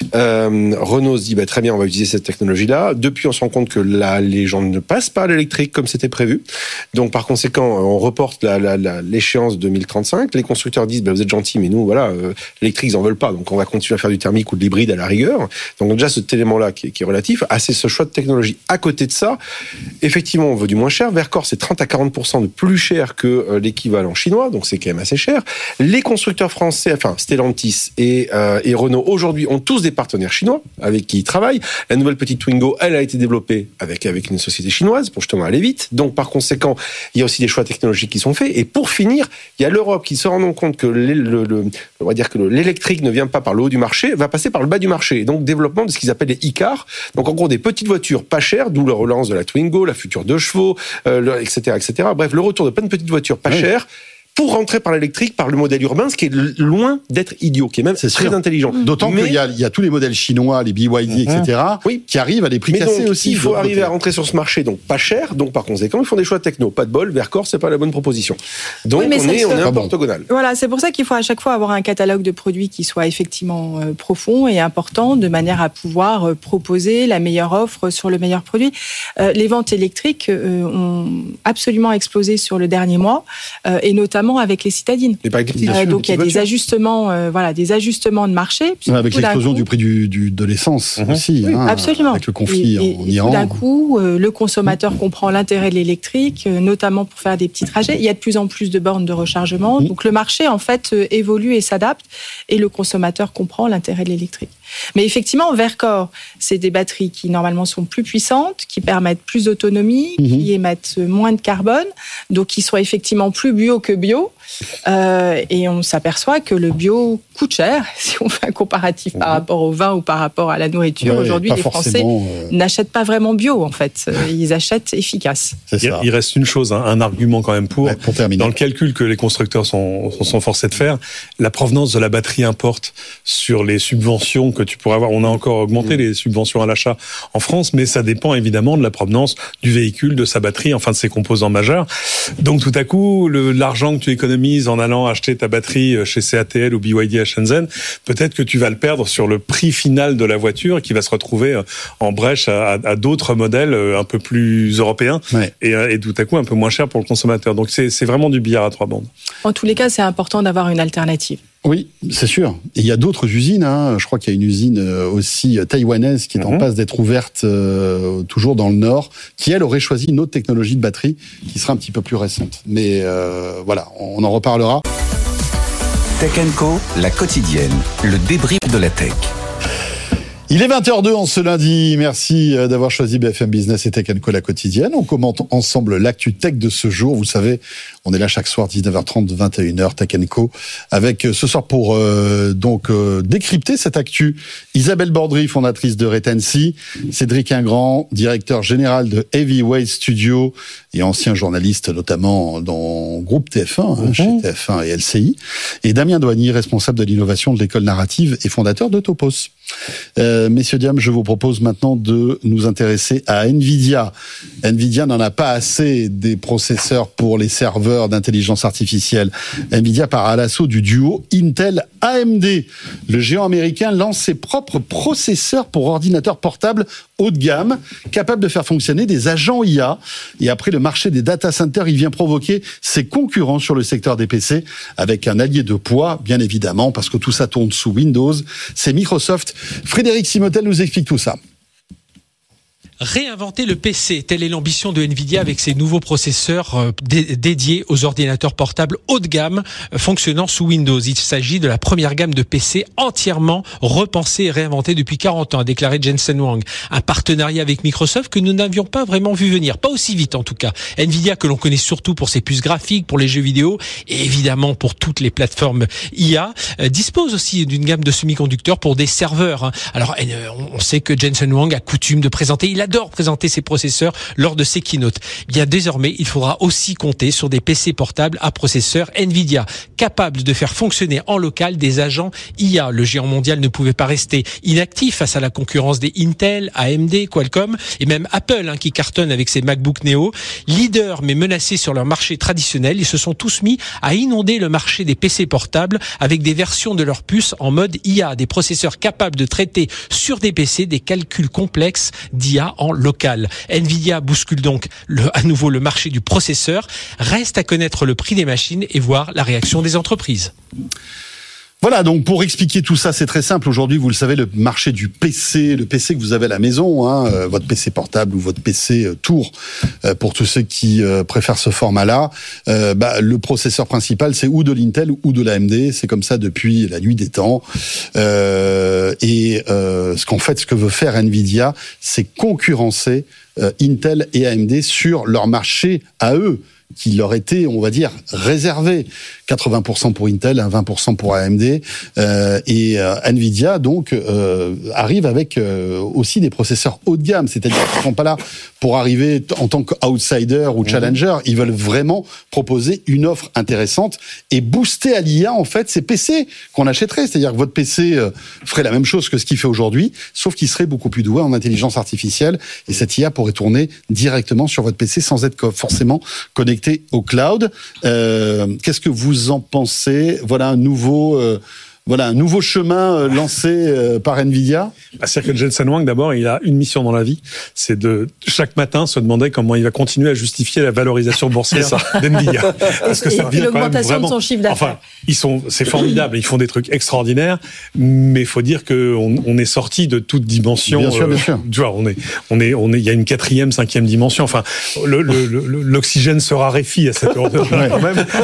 S5: Euh, Renault se dit, bah, très bien, on va utiliser cette technologie-là. Depuis, on se rend compte que là, les gens ne passent pas à l'électrique comme c'était prévu. Donc par conséquent, on reporte la, la, la, l'échéance deux mille trente-cinq. Les constructeurs disent, bah, vous êtes gentils, mais nous, voilà, euh, l'électrique, ils en veulent pas. Donc on va continuer à faire du thermique ou de l'hybride à la rigueur. Donc déjà, cet élément-là qui est, qui est relatif, ah, c'est ce choix de technologie. À côté de ça, effectivement, on veut du moins cher. Verkor, c'est trente à quarante pour cent de plus cher que euh, l'équivalent chinois, donc c'est quand même assez cher. Les constructeurs français, enfin Stellantis et, euh, et Renault aujourd'hui ont tous des partenaires chinois avec qui ils travaillent. La nouvelle petite Twingo, elle a été développée avec avec une société chinoise pour justement aller vite. Donc par conséquent, il y a aussi des choix technologiques qui sont faits. Et pour finir, il y a l'Europe qui se rend compte que le, le, le, on va dire que l'électrique ne vient pas par le haut du marché, va passer par le bas du marché. Et donc développement de ce qu'ils appellent les e-cars. Donc en gros des petites voitures pas chères, d'où la relance de la Twingo, la future deux chevaux, euh, et cetera, et cetera. Bref, le retour de plein de petites voitures pas oui. chères. Pour rentrer par l'électrique, par le modèle urbain, ce qui est loin d'être idiot, qui est même c'est très sûr. intelligent.
S2: D'autant Mais... qu'il y a, il y a tous les modèles chinois, les B Y D, mmh. et cetera, oui. qui arrivent à des prix
S5: Mais
S2: cassés
S5: donc,
S2: aussi.
S5: Il faut arriver à rentrer sur ce marché, donc pas cher, donc par conséquent, ils font des choix techno. Pas de bol, Verkor, c'est pas la bonne proposition. Donc oui, on, est, on est un peu orthogonal.
S3: Voilà, c'est pour ça qu'il faut à chaque fois avoir un catalogue de produits qui soit effectivement euh, profond et important, de manière à pouvoir euh, proposer la meilleure offre sur le meilleur produit. Euh, les ventes électriques euh, ont absolument explosé sur le dernier mois, euh, et notamment avec les citadines.
S5: Les
S3: euh, donc il y a des ajustements, euh, voilà, des ajustements de marché.
S2: Ouais, avec l'explosion coup, du prix du, du, de l'essence mmh. aussi,
S3: oui,
S2: hein,
S3: absolument.
S2: Avec le conflit
S3: et,
S2: en
S3: et,
S2: Iran.
S3: Et d'un coup, euh, le consommateur mmh. comprend l'intérêt de l'électrique, euh, notamment pour faire des petits trajets. Il y a de plus en plus de bornes de rechargement. Mmh. Donc le marché en fait euh, évolue et s'adapte, et le consommateur comprend l'intérêt de l'électrique. Mais effectivement, Verkor, c'est des batteries qui normalement sont plus puissantes, qui permettent plus d'autonomie, mmh. qui émettent moins de carbone, donc qui sont effectivement plus bio que bio. Euh, et on s'aperçoit que le bio coûte cher, si on fait un comparatif mmh. par rapport au vin ou par rapport à la nourriture. Ouais, aujourd'hui, les Français euh... n'achètent pas vraiment bio, en fait. Ils achètent efficace.
S4: C'est ça. Il reste une chose, hein, un argument quand même pour, ouais, pour terminer. Dans le calcul que les constructeurs sont, sont forcés de faire, la provenance de la batterie importe sur les subventions que tu pourrais avoir. On a encore augmenté mmh. les subventions à l'achat en France, mais ça dépend évidemment de la provenance du véhicule, de sa batterie, enfin de ses composants majeurs. Donc tout à coup, le, l'argent que tu économises en allant acheter ta batterie chez C A T L ou B Y D à Shenzhen, peut-être que tu vas le perdre sur le prix final de la voiture et qui va se retrouver en brèche à, à d'autres modèles un peu plus européens ouais. et, et tout à coup un peu moins cher pour le consommateur. Donc c'est, c'est vraiment du billard à trois bandes.
S3: En tous les cas, c'est important d'avoir une alternative.
S2: Oui, c'est sûr. Et il y a d'autres usines. Hein. Je crois qu'il y a une usine aussi taïwanaise qui est mmh. en passe d'être ouverte euh, toujours dans le Nord, qui elle aurait choisi une autre technologie de batterie qui sera un petit peu plus récente. Mais euh, voilà, on en reparlera.
S1: Tech and Co, la quotidienne, le débrief de la tech.
S2: Il est vingt heures deux en ce lundi. Merci d'avoir choisi B F M Business et Tech and Co la quotidienne. On commente ensemble l'actu tech de ce jour. Vous savez, on est là chaque soir dix-neuf heures trente, vingt et une heures Tech and Co avec ce soir pour euh, donc euh, décrypter cette actu. Isabelle Bordry, fondatrice de Retency, Cédric Ingrand, directeur général de Heavyweight Studio et ancien journaliste notamment dans groupe T F un, hein, mmh. chez T F un et L C I, et Damien Douanier, responsable de l'innovation de l'école narrative et fondateur de Topos. Euh, messieurs, dames, je vous propose maintenant de nous intéresser à Nvidia. Nvidia n'en a pas assez des processeurs pour les serveurs d'intelligence artificielle. Nvidia part à l'assaut du duo Intel-A M D. Le géant américain lance ses propres processeurs pour ordinateurs portables haut de gamme, capables de faire fonctionner des agents I A. Et après le marché des data centers, il vient provoquer ses concurrents sur le secteur des P C avec un allié de poids, bien évidemment, parce que tout ça tourne sous Windows. C'est Microsoft. Frédéric Simotel nous explique tout ça.
S10: Réinventer le P C, telle est l'ambition de Nvidia avec ses nouveaux processeurs dé- dédiés aux ordinateurs portables haut de gamme fonctionnant sous Windows. Il s'agit de la première gamme de P C entièrement repensée et réinventée depuis quarante ans, a déclaré Jensen Huang. Un partenariat avec Microsoft que nous n'avions pas vraiment vu venir, pas aussi vite en tout cas. Nvidia, que l'on connaît surtout pour ses puces graphiques, pour les jeux vidéo et évidemment pour toutes les plateformes I A, euh, dispose aussi d'une gamme de semi-conducteurs pour des serveurs. Hein. Alors euh, on sait que Jensen Huang a coutume de présenter, il a adore présenter ses processeurs lors de ses keynotes. Bien désormais, il faudra aussi compter sur des P C portables à processeurs Nvidia, capables de faire fonctionner en local des agents I A. Le géant mondial ne pouvait pas rester inactif face à la concurrence des Intel, A M D, Qualcomm et même Apple, hein, qui cartonne avec ses MacBook Neo. Leaders mais menacés sur leur marché traditionnel, ils se sont tous mis à inonder le marché des P C portables avec des versions de leurs puces en mode I A, des processeurs capables de traiter sur des P C des calculs complexes d'I A en local. Nvidia bouscule donc le, à nouveau le marché du processeur. Reste à connaître le prix des machines et voir la réaction des entreprises.
S2: Voilà, donc pour expliquer tout ça, c'est très simple. Aujourd'hui, vous le savez, le marché du P C, le P C que vous avez à la maison, hein, euh, votre P C portable ou votre P C euh, tour, euh, pour tous ceux qui euh, préfèrent ce format-là, euh, bah, le processeur principal, c'est ou de l'Intel ou de l'A M D. C'est comme ça depuis la nuit des temps. Euh, et euh, ce qu'en fait, ce que veut faire Nvidia, c'est concurrencer euh, Intel et A M D sur leur marché à eux, qui leur était, on va dire, réservé. quatre-vingts pour cent pour Intel, vingt pour cent pour A M D. Euh, et euh, Nvidia, donc, euh, arrive avec euh, aussi des processeurs haut de gamme. C'est-à-dire qu'ils ne sont pas là pour arriver en tant qu'outsider ou challenger. Ils veulent vraiment proposer une offre intéressante et booster à l'I A, en fait, ces P C qu'on achèterait. C'est-à-dire que votre P C euh, ferait la même chose que ce qu'il fait aujourd'hui, sauf qu'il serait beaucoup plus doué en intelligence artificielle. Et cette I A pourrait tourner directement sur votre P C sans être forcément connecté au cloud. Euh, qu'est-ce que vous en pensez ? Voilà un nouveau, euh, voilà un nouveau chemin euh, lancé euh, par Nvidia.
S4: Bah, c'est-à-dire que Jensen Huang, d'abord, il a une mission dans la vie, c'est de chaque matin se demander comment il va continuer à justifier la valorisation boursière d'Nvidia. Parce que ça
S3: et
S4: devient quand même
S3: l'augmentation
S4: vraiment...
S3: de son chiffre d'affaires.
S4: Enfin, ils sont, c'est formidable, ils font des trucs extraordinaires, mais il faut dire qu'on on est sorti de toute dimension.
S2: Bien sûr,
S4: euh,
S2: bien sûr.
S4: Tu vois, on est, on est, on est, il y a une quatrième, cinquième dimension. Enfin, le, le, le, l'oxygène se raréfie à cette heure quand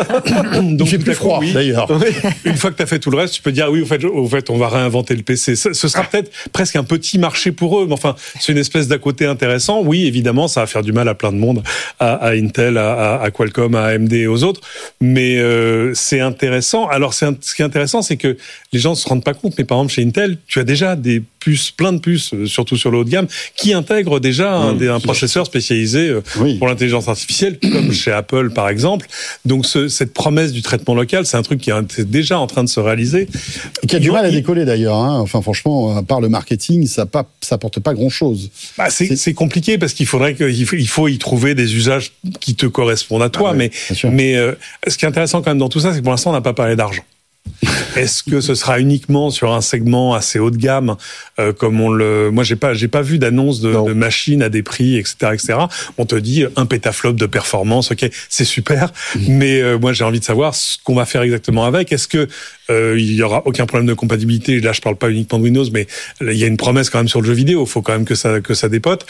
S4: même.
S2: Donc, il fait plus froid,
S4: oui,
S2: d'ailleurs.
S4: Une fois que tu as fait tout le reste, tu peux dire oui, au fait, au fait, on va réinventer le P C. Ce sera peut-être presque un petit marché pour eux, mais enfin, c'est une espèce d'à côté intéressant. Oui, évidemment, ça va faire du mal à plein de monde, à, à Intel, à, à Qualcomm, à A M D et aux autres, mais euh, c'est intéressant. Alors, c'est un, ce qui est intéressant, c'est que les gens ne se rendent pas compte, mais par exemple, chez Intel, tu as déjà des puces, plein de puces, surtout sur le haut de gamme, qui intègrent déjà un, mmh, un processeur spécialisé oui. pour l'intelligence artificielle, comme chez Apple, par exemple. Donc, ce, cette promesse du traitement local, c'est un truc qui est déjà en train de se réaliser.
S2: Et qui a du mal à décoller, d'ailleurs. Hein. Enfin, franchement, à part le marketing, ça pas, ça apporte pas grand-chose.
S4: Bah, c'est, c'est... c'est compliqué parce qu'il faudrait qu'il faut, il faut y trouver des usages qui te correspondent à toi. Ah ouais, mais mais euh, ce qui est intéressant quand même dans tout ça, c'est que pour l'instant, on n'a pas parlé d'argent. Est-ce que ce sera uniquement sur un segment assez haut de gamme, euh, comme on le, moi j'ai pas, j'ai pas vu d'annonce de, de machines à des prix, et cetera, et cetera. On te dit un pétaflop de performance, ok, c'est super, mmh. mais euh, moi j'ai envie de savoir ce qu'on va faire exactement avec. Est-ce que euh, il y aura aucun problème de compatibilité? Là, je parle pas uniquement de Windows, mais il y a une promesse quand même sur le jeu vidéo. Il faut quand même que ça que ça dépote.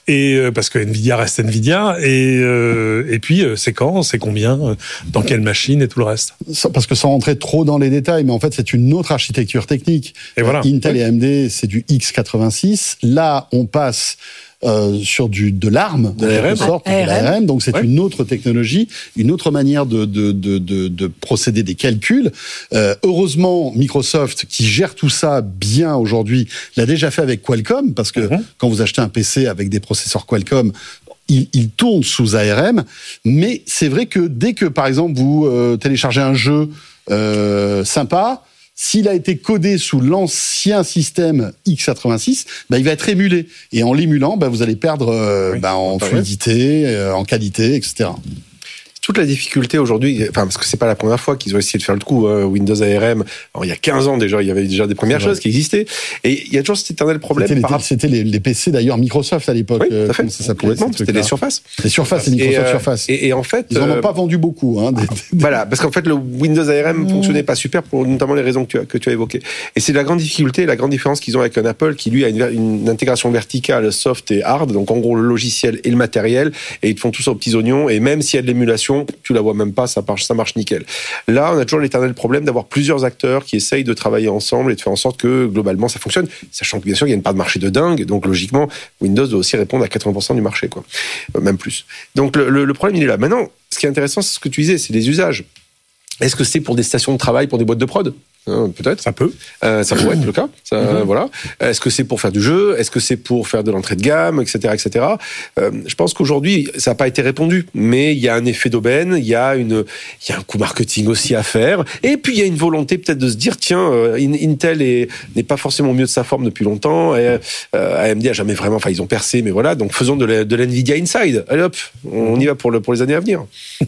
S4: et euh, parce que Nvidia reste Nvidia, et euh, et puis euh, c'est quand, c'est combien, euh, dans quelle machine et tout le reste.
S2: Parce que sans rentrer trop dans les détails, mais en fait c'est une autre architecture technique.
S4: Et voilà.
S2: Intel
S4: oui.
S2: et A M D, c'est du x quatre-vingt-six. Là, on passe Euh, sur du de l'ARM,
S5: de l'A R M,
S2: sorte, de l'A R M, donc c'est ouais. une autre technologie, une autre manière de de de de, de procéder des calculs. Euh, heureusement, Microsoft, qui gère tout ça bien aujourd'hui, l'a déjà fait avec Qualcomm, parce que mm-hmm. quand vous achetez un P C avec des processeurs Qualcomm, il, il tourne sous A R M. Mais c'est vrai que dès que, par exemple, vous euh, téléchargez un jeu euh, sympa, s'il a été codé sous l'ancien système x quatre-vingt-six, bah, il va être émulé. Et en l'émulant, bah, vous allez perdre euh, oui, bah, en fluidité, euh, en qualité, et cetera.
S5: Toute la difficulté aujourd'hui, enfin parce que c'est pas la première fois qu'ils ont essayé de faire le coup, hein, Windows A R M. Alors, il y a quinze ans déjà, il y avait déjà des premières choses qui existaient, et il y a toujours cet éternel problème.
S2: C'était,
S5: par...
S2: les, c'était les, les P C d'ailleurs Microsoft à l'époque.
S5: Oui, tout à fait.
S2: Euh, ça s'appelait,
S5: complètement. C'était les Surface.
S2: Les Surface et Microsoft
S5: et, euh,
S2: Surface.
S5: Et, et en fait,
S2: ils en ont
S5: euh,
S2: pas vendu beaucoup. Hein, des, des...
S5: Voilà, parce qu'en fait le Windows A R M mmh. fonctionnait pas super pour notamment les raisons que tu as que tu as évoquées. Et c'est la grande difficulté, la grande différence qu'ils ont avec un Apple qui lui a une, une intégration verticale soft et hard, donc en gros le logiciel et le matériel, et ils te font tout ça aux petits oignons. Et même s'il y a de l'émulation, tu la vois même pas, ça part ça marche nickel. Là, on a toujours l'éternel problème d'avoir plusieurs acteurs qui essayent de travailler ensemble et de faire en sorte que, globalement, ça fonctionne. Sachant que, bien sûr, il y a une part de marché de dingue. Donc, logiquement, Windows doit aussi répondre à quatre-vingts pour cent du marché, quoi. Euh, même plus. Donc, le, le, le problème, il est là. Maintenant, ce qui est intéressant, c'est ce que tu disais, c'est les usages. Est-ce que c'est pour des stations de travail, pour des boîtes de prod ? Hein, peut-être.
S4: Ça peut.
S5: Euh, ça pourrait être le cas. Ça, mm-hmm. Voilà. Est-ce que c'est pour faire du jeu ? Est-ce que c'est pour faire de l'entrée de gamme, et cetera, et cetera. Euh, je pense qu'aujourd'hui, ça n'a pas été répondu, mais il y a un effet d'aubaine, il y a une, il y a un coup marketing aussi à faire, et puis il y a une volonté peut-être de se dire, tiens, euh, Intel est, n'est pas forcément au mieux de sa forme depuis longtemps, et euh, A M D a jamais vraiment, enfin ils ont percé, mais voilà, donc faisons de, la, de l'Nvidia Inside. Allez hop, on y va pour le, pour les années à venir.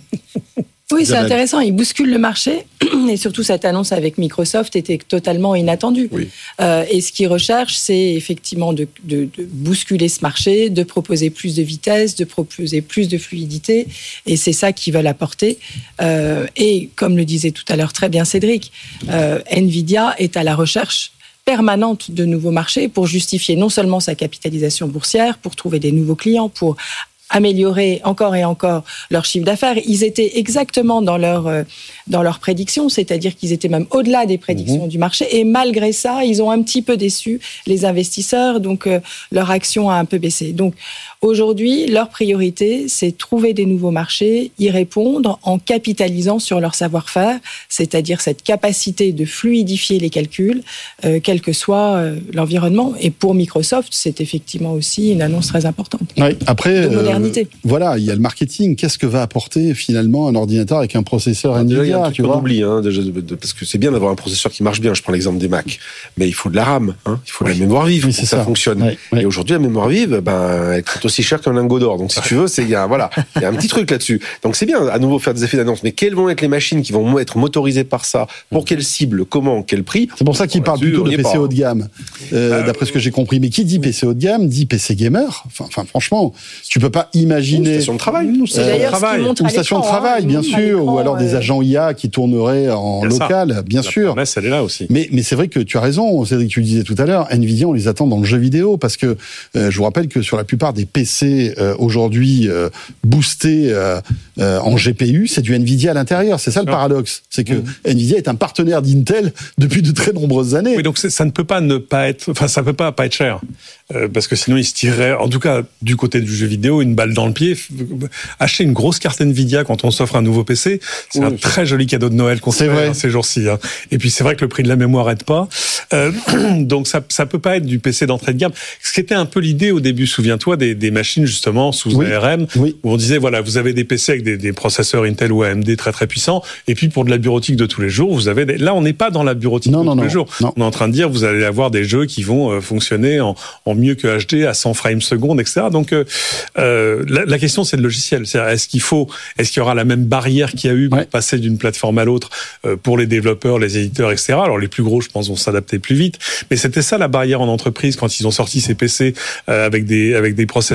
S3: Oui, c'est intéressant. Il bouscule le marché et surtout cette annonce avec Microsoft était totalement inattendue. Oui. Euh, et ce qu'ils recherchent, c'est effectivement de, de, de bousculer ce marché, de proposer plus de vitesse, de proposer plus de fluidité. Et c'est ça qu'ils veulent apporter. Euh, et comme le disait tout à l'heure très bien Cédric, euh, Nvidia est à la recherche permanente de nouveaux marchés pour justifier non seulement sa capitalisation boursière, pour trouver des nouveaux clients, pour améliorer encore et encore leur chiffre d'affaires. Ils étaient exactement dans leur euh, dans leurs prédictions, c'est-à-dire qu'ils étaient même au-delà des prédictions mmh. du marché. Et malgré ça, ils ont un petit peu déçu les investisseurs, donc euh, leur action a un peu baissé. Donc aujourd'hui, leur priorité, c'est trouver des nouveaux marchés, y répondre en capitalisant sur leur savoir-faire, c'est-à-dire cette capacité de fluidifier les calculs, euh, quel que soit euh, l'environnement. Et pour Microsoft, c'est effectivement aussi une annonce très importante.
S2: Oui, après,
S3: de modernité.
S2: Euh, voilà, il y a le marketing. Qu'est-ce que va apporter finalement un ordinateur avec un processeur
S5: ah,
S2: Nvidia,
S5: déjà, il y a un truc
S2: tu
S5: qu'on
S2: vois
S5: oublie, hein, déjà, parce que c'est bien d'avoir un processeur qui marche bien. Je prends l'exemple des Mac, mais il faut de la RAM, hein, il faut de oui. la mémoire vive oui, pour que ça, ça fonctionne. Oui, oui. Et aujourd'hui, la mémoire vive, ben, elle coûte aussi cher qu'un lingot d'or. Donc, si tu veux, c'est il y a voilà, il y a un petit truc là-dessus. Donc, c'est bien à nouveau faire des effets d'annonce. Mais quelles vont être les machines qui vont être motorisées par ça ? Pour quelle cible ? Comment ? Quel prix ?
S2: C'est pour ça qu'ils parlent plutôt de P C pas. haut de gamme, euh, bah, d'après ce que j'ai compris. Mais qui dit P C haut de gamme dit P C gamer. Enfin, enfin franchement, tu peux pas imaginer.
S5: Une station de travail.
S3: Mmh, c'est euh, d'ailleurs travail. Ce
S2: une station de travail, bien sûr, ou alors des agents I A qui tourneraient en local, ça. bien
S4: La
S2: sûr.
S4: promesse, elle est là aussi.
S2: Mais mais c'est vrai que tu as raison, Cédric, tu le disais tout à l'heure. Nvidia, on les attend dans le jeu vidéo parce que euh, je vous rappelle que sur la plupart des P C euh, aujourd'hui euh, boostés euh, euh, en G P U, c'est du Nvidia à l'intérieur. C'est ça le paradoxe, c'est que mmh. Nvidia est un partenaire d'Intel depuis de très nombreuses années.
S4: Oui, donc ça ne peut pas ne pas être, enfin ça peut pas pas être cher, euh, parce que sinon ils se tireraient, en tout cas du côté du jeu vidéo, une balle dans le pied. Acheter une grosse carte Nvidia quand on s'offre un nouveau P C, c'est oui, un très joli cadeau de Noël qu'on fait hein, ces jours-ci. Hein. Et puis c'est vrai que le prix de la mémoire aide pas, euh, donc ça ça peut pas être du P C d'entrée de gamme. Ce qui était un peu l'idée au début, souviens-toi, des, des machines justement sous oui. A R M, oui. où on disait voilà, vous avez des P C avec des, des processeurs Intel ou A M D très très puissants, et puis pour de la bureautique de tous les jours, vous avez des... là on n'est pas dans la bureautique non, de non, tous non, les jours. Non. On est en train de dire vous allez avoir des jeux qui vont euh, fonctionner en, en mieux que H D à cent frames secondes, et cetera. Donc euh, euh, la, la question c'est le logiciel. C'est-à-dire, est-ce qu'il faut, est-ce qu'il y aura la même barrière qu'il y a eu pour ouais. passer d'une plateforme à l'autre euh, pour les développeurs, les éditeurs, et cetera. Alors les plus gros, je pense, vont s'adapter plus vite. Mais c'était ça la barrière en entreprise quand ils ont sorti ces P C euh, avec des avec des processeurs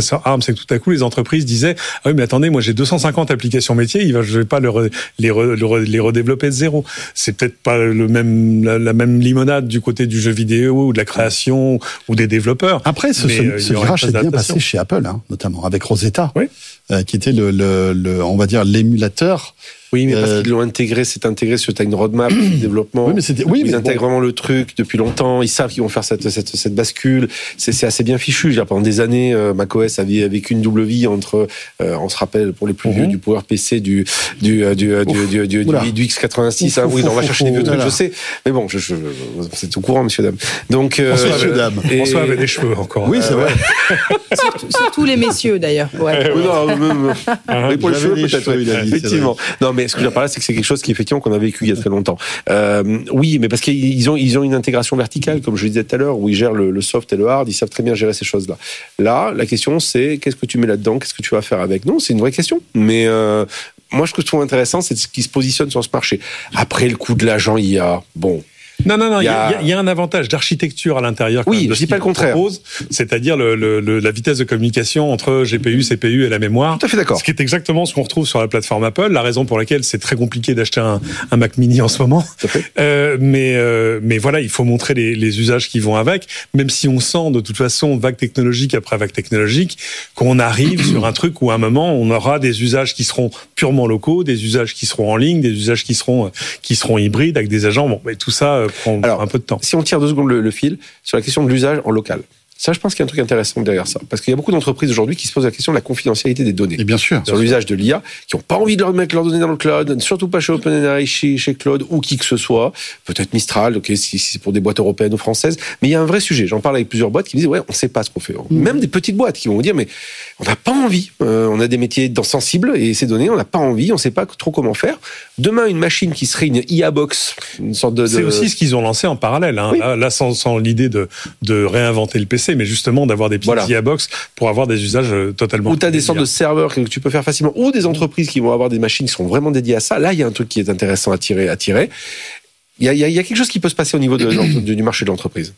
S4: processeurs A R M, c'est que tout à coup, les entreprises disaient « Ah oui, mais attendez, moi j'ai deux cent cinquante applications métiers, je ne vais pas le re, les, re, le re, les redévelopper de zéro. » C'est peut-être pas le même, la, la même limonade du côté du jeu vidéo ou de la création ou des développeurs.
S2: Après, ce, ce, ce virage s'est bien passé chez Apple, hein, notamment avec Rosetta, oui. euh, qui était le, le, le, on va dire, l'émulateur.
S5: Oui, mais parce euh, qu'ils l'ont intégré, c'est intégré sur une roadmap de développement. Oui, mais c'était, oui, ils mais intègrent bon. vraiment le truc depuis longtemps. Ils savent qu'ils vont faire cette, cette, cette bascule. C'est, c'est assez bien fichu. Je veux dire, pendant des années, euh, macOS avait vécu une double vie entre, euh, on se rappelle pour les plus vieux, mm-hmm. du PowerPC, du du du du, du, du, du, du X quatre-vingt-six. Hein, oui, on va chercher des vieux trucs, je sais. Mais bon, je, je, c'est au courant, monsieur dame. Donc, euh,
S2: François, monsieur dame.
S4: Et... François avait des cheveux encore.
S2: Oui, c'est vrai.
S3: surtout, surtout les messieurs d'ailleurs. Ouais.
S5: Oui, non, non, non. Oui, pour les cheveux peut-être. Effectivement. Non, mais ce que je veux dire par là, c'est que c'est quelque chose qui effectivement qu'on a vécu il y a très longtemps. Euh, oui, mais parce qu'ils ont ils ont une intégration verticale, comme je le disais tout à l'heure, où ils gèrent le, le soft et le hard. Ils savent très bien gérer ces choses-là. Là, la question c'est qu'est-ce que tu mets là-dedans, qu'est-ce que tu vas faire avec. Non, c'est une vraie question. Mais euh, moi, ce que je trouve intéressant, c'est ce qui se positionne sur ce marché. Après, le coût de l'agent I A, bon.
S4: Non, non, non, il y, a... y, y a un avantage d'architecture à l'intérieur.
S5: Oui, je dis pas le contraire.
S4: Propose, c'est-à-dire le, le, le, la vitesse de communication entre G P U, C P U et la mémoire.
S5: Tout à fait d'accord.
S4: Ce qui est exactement ce qu'on retrouve sur la plateforme Apple, la raison pour laquelle c'est très compliqué d'acheter un, un Mac Mini en ce moment.
S5: Tout à fait.
S4: Euh, mais, euh, mais voilà, il faut montrer les, les usages qui vont avec, même si on sent de toute façon, vague technologique après vague technologique, qu'on arrive sur un truc où à un moment, on aura des usages qui seront purement locaux, des usages qui seront en ligne, des usages qui seront, qui seront hybrides avec des agents. Bon, mais tout ça prend Alors, un peu de temps.
S5: Si on tire deux secondes le, le fil sur la question de l'usage en local, ça, je pense qu'il y a un truc intéressant derrière ça. Parce qu'il y a beaucoup d'entreprises aujourd'hui qui se posent la question de la confidentialité des données.
S2: Et bien sûr.
S5: Sur l'usage de l'I A, qui n'ont pas envie de leur mettre leurs données dans le cloud, surtout pas chez OpenAI, chez, chez Claude ou qui que ce soit. Peut-être Mistral, ok, si, si c'est pour des boîtes européennes ou françaises. Mais il y a un vrai sujet. J'en parle avec plusieurs boîtes qui me disent, ouais, on ne sait pas ce qu'on fait. Mmh. Même des petites boîtes qui vont vous dire, mais on n'a pas envie. Euh, on a des métiers sensibles et ces données, on n'a pas envie, on ne sait pas trop comment faire. Demain, une machine qui serait une I A box, une sorte de. de...
S4: C'est aussi ce qu'ils ont lancé en parallèle. Hein. Oui. Là, là, sans, sans l'idée de, de réinventer le P C, mais justement d'avoir des petites voilà. I A box pour avoir des usages totalement.
S5: Ou tu as des sortes de serveurs que tu peux faire facilement, ou des entreprises qui vont avoir des machines qui sont vraiment dédiées à ça. Là, il y a un truc qui est intéressant à tirer. À tirer. Il y a, il y a quelque chose qui peut se passer au niveau de, de, du marché de l'entreprise.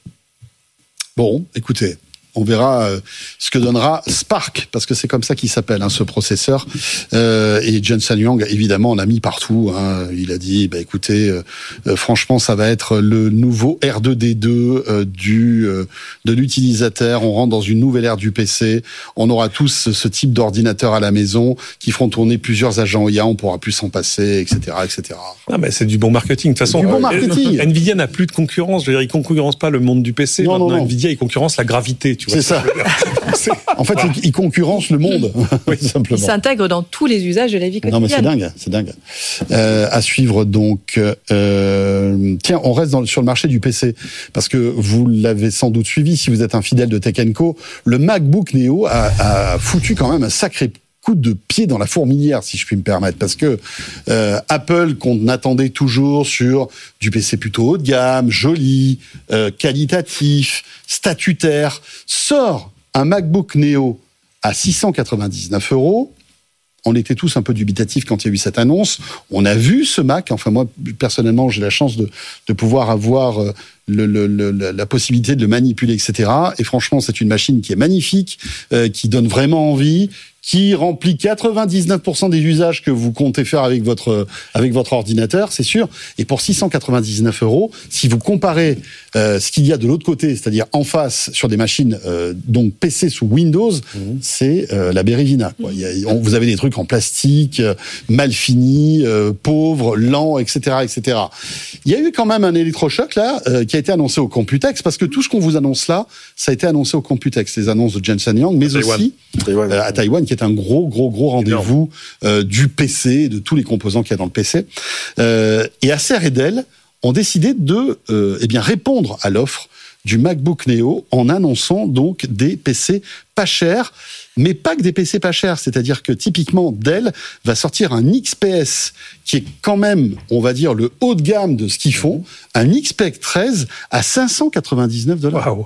S2: Bon, écoutez. On verra ce que donnera Spark, parce que c'est comme ça qu'il s'appelle, hein, ce processeur. Euh, et Jensen Huang, évidemment, on l'a mis partout. Hein. Il a dit, bah écoutez, euh, franchement, ça va être le nouveau R deux D deux euh, du euh, de l'utilisateur. On rentre dans une nouvelle ère du P C. On aura tous ce, ce type d'ordinateur à la maison qui feront tourner plusieurs agents I A. On pourra plus s'en passer, et cetera, et cetera.
S4: Ah, mais c'est du bon marketing. De toute façon,
S2: du bon marketing.
S4: Nvidia n'a plus de concurrence. Je veux dire, il concurrence pas le monde du P C.
S2: Non, non, non.
S4: Nvidia, il concurrence la gravité. Tu
S2: C'est ça. En fait, voilà. il concurrence le monde, oui, simplement.
S3: Il s'intègre dans tous les usages de la vie quotidienne.
S2: Non, mais c'est dingue, c'est dingue. Euh, à suivre donc. Euh, tiens, on reste dans, sur le marché du P C parce que vous l'avez sans doute suivi si vous êtes un fidèle de Tech and Co. Le MacBook Neo a, a foutu quand même un sacré coup de pied dans la fourmilière, si je puis me permettre, parce que euh, Apple, qu'on attendait toujours sur du P C plutôt haut de gamme, joli, euh, qualitatif, statutaire, sort un MacBook Neo à six cent quatre-vingt-dix-neuf euros. On était tous un peu dubitatifs quand il y a eu cette annonce. On a vu ce Mac. Enfin, moi, personnellement, j'ai la chance de, de pouvoir avoir le, le, le, la possibilité de le manipuler, et cetera. Et franchement, c'est une machine qui est magnifique, euh, qui donne vraiment envie, qui remplit quatre-vingt-dix-neuf pour cent des usages que vous comptez faire avec votre avec votre ordinateur, c'est sûr. Et pour six cent quatre-vingt-dix-neuf euros, si vous comparez euh, ce qu'il y a de l'autre côté, c'est-à-dire en face sur des machines euh, donc P C sous Windows, mmh. c'est euh, la Bérésina, quoi. Il y a, on, vous avez des trucs en plastique, euh, mal finis, euh, pauvres, lents, et cetera, et cetera. Il y a eu quand même un électrochoc là euh, qui a été annoncé au Computex, parce que tout ce qu'on vous annonce là, ça a été annoncé au Computex, les annonces de Jensen Huang, mais à aussi
S5: Taïwan.
S2: Euh, à Taïwan, qui est un gros, gros, gros rendez-vous euh, du P C, de tous les composants qu'il y a dans le P C. Euh, et Acer et Dell ont décidé de euh, eh bien, répondre à l'offre du MacBook Neo en annonçant donc des P C pas chers, mais pas que des P C pas chers. C'est-à-dire que typiquement, Dell va sortir un X P S qui est quand même, on va dire, le haut de gamme de ce qu'ils font, un X P S treize à cinq cent quatre-vingt-dix-neuf dollars.
S4: Wow.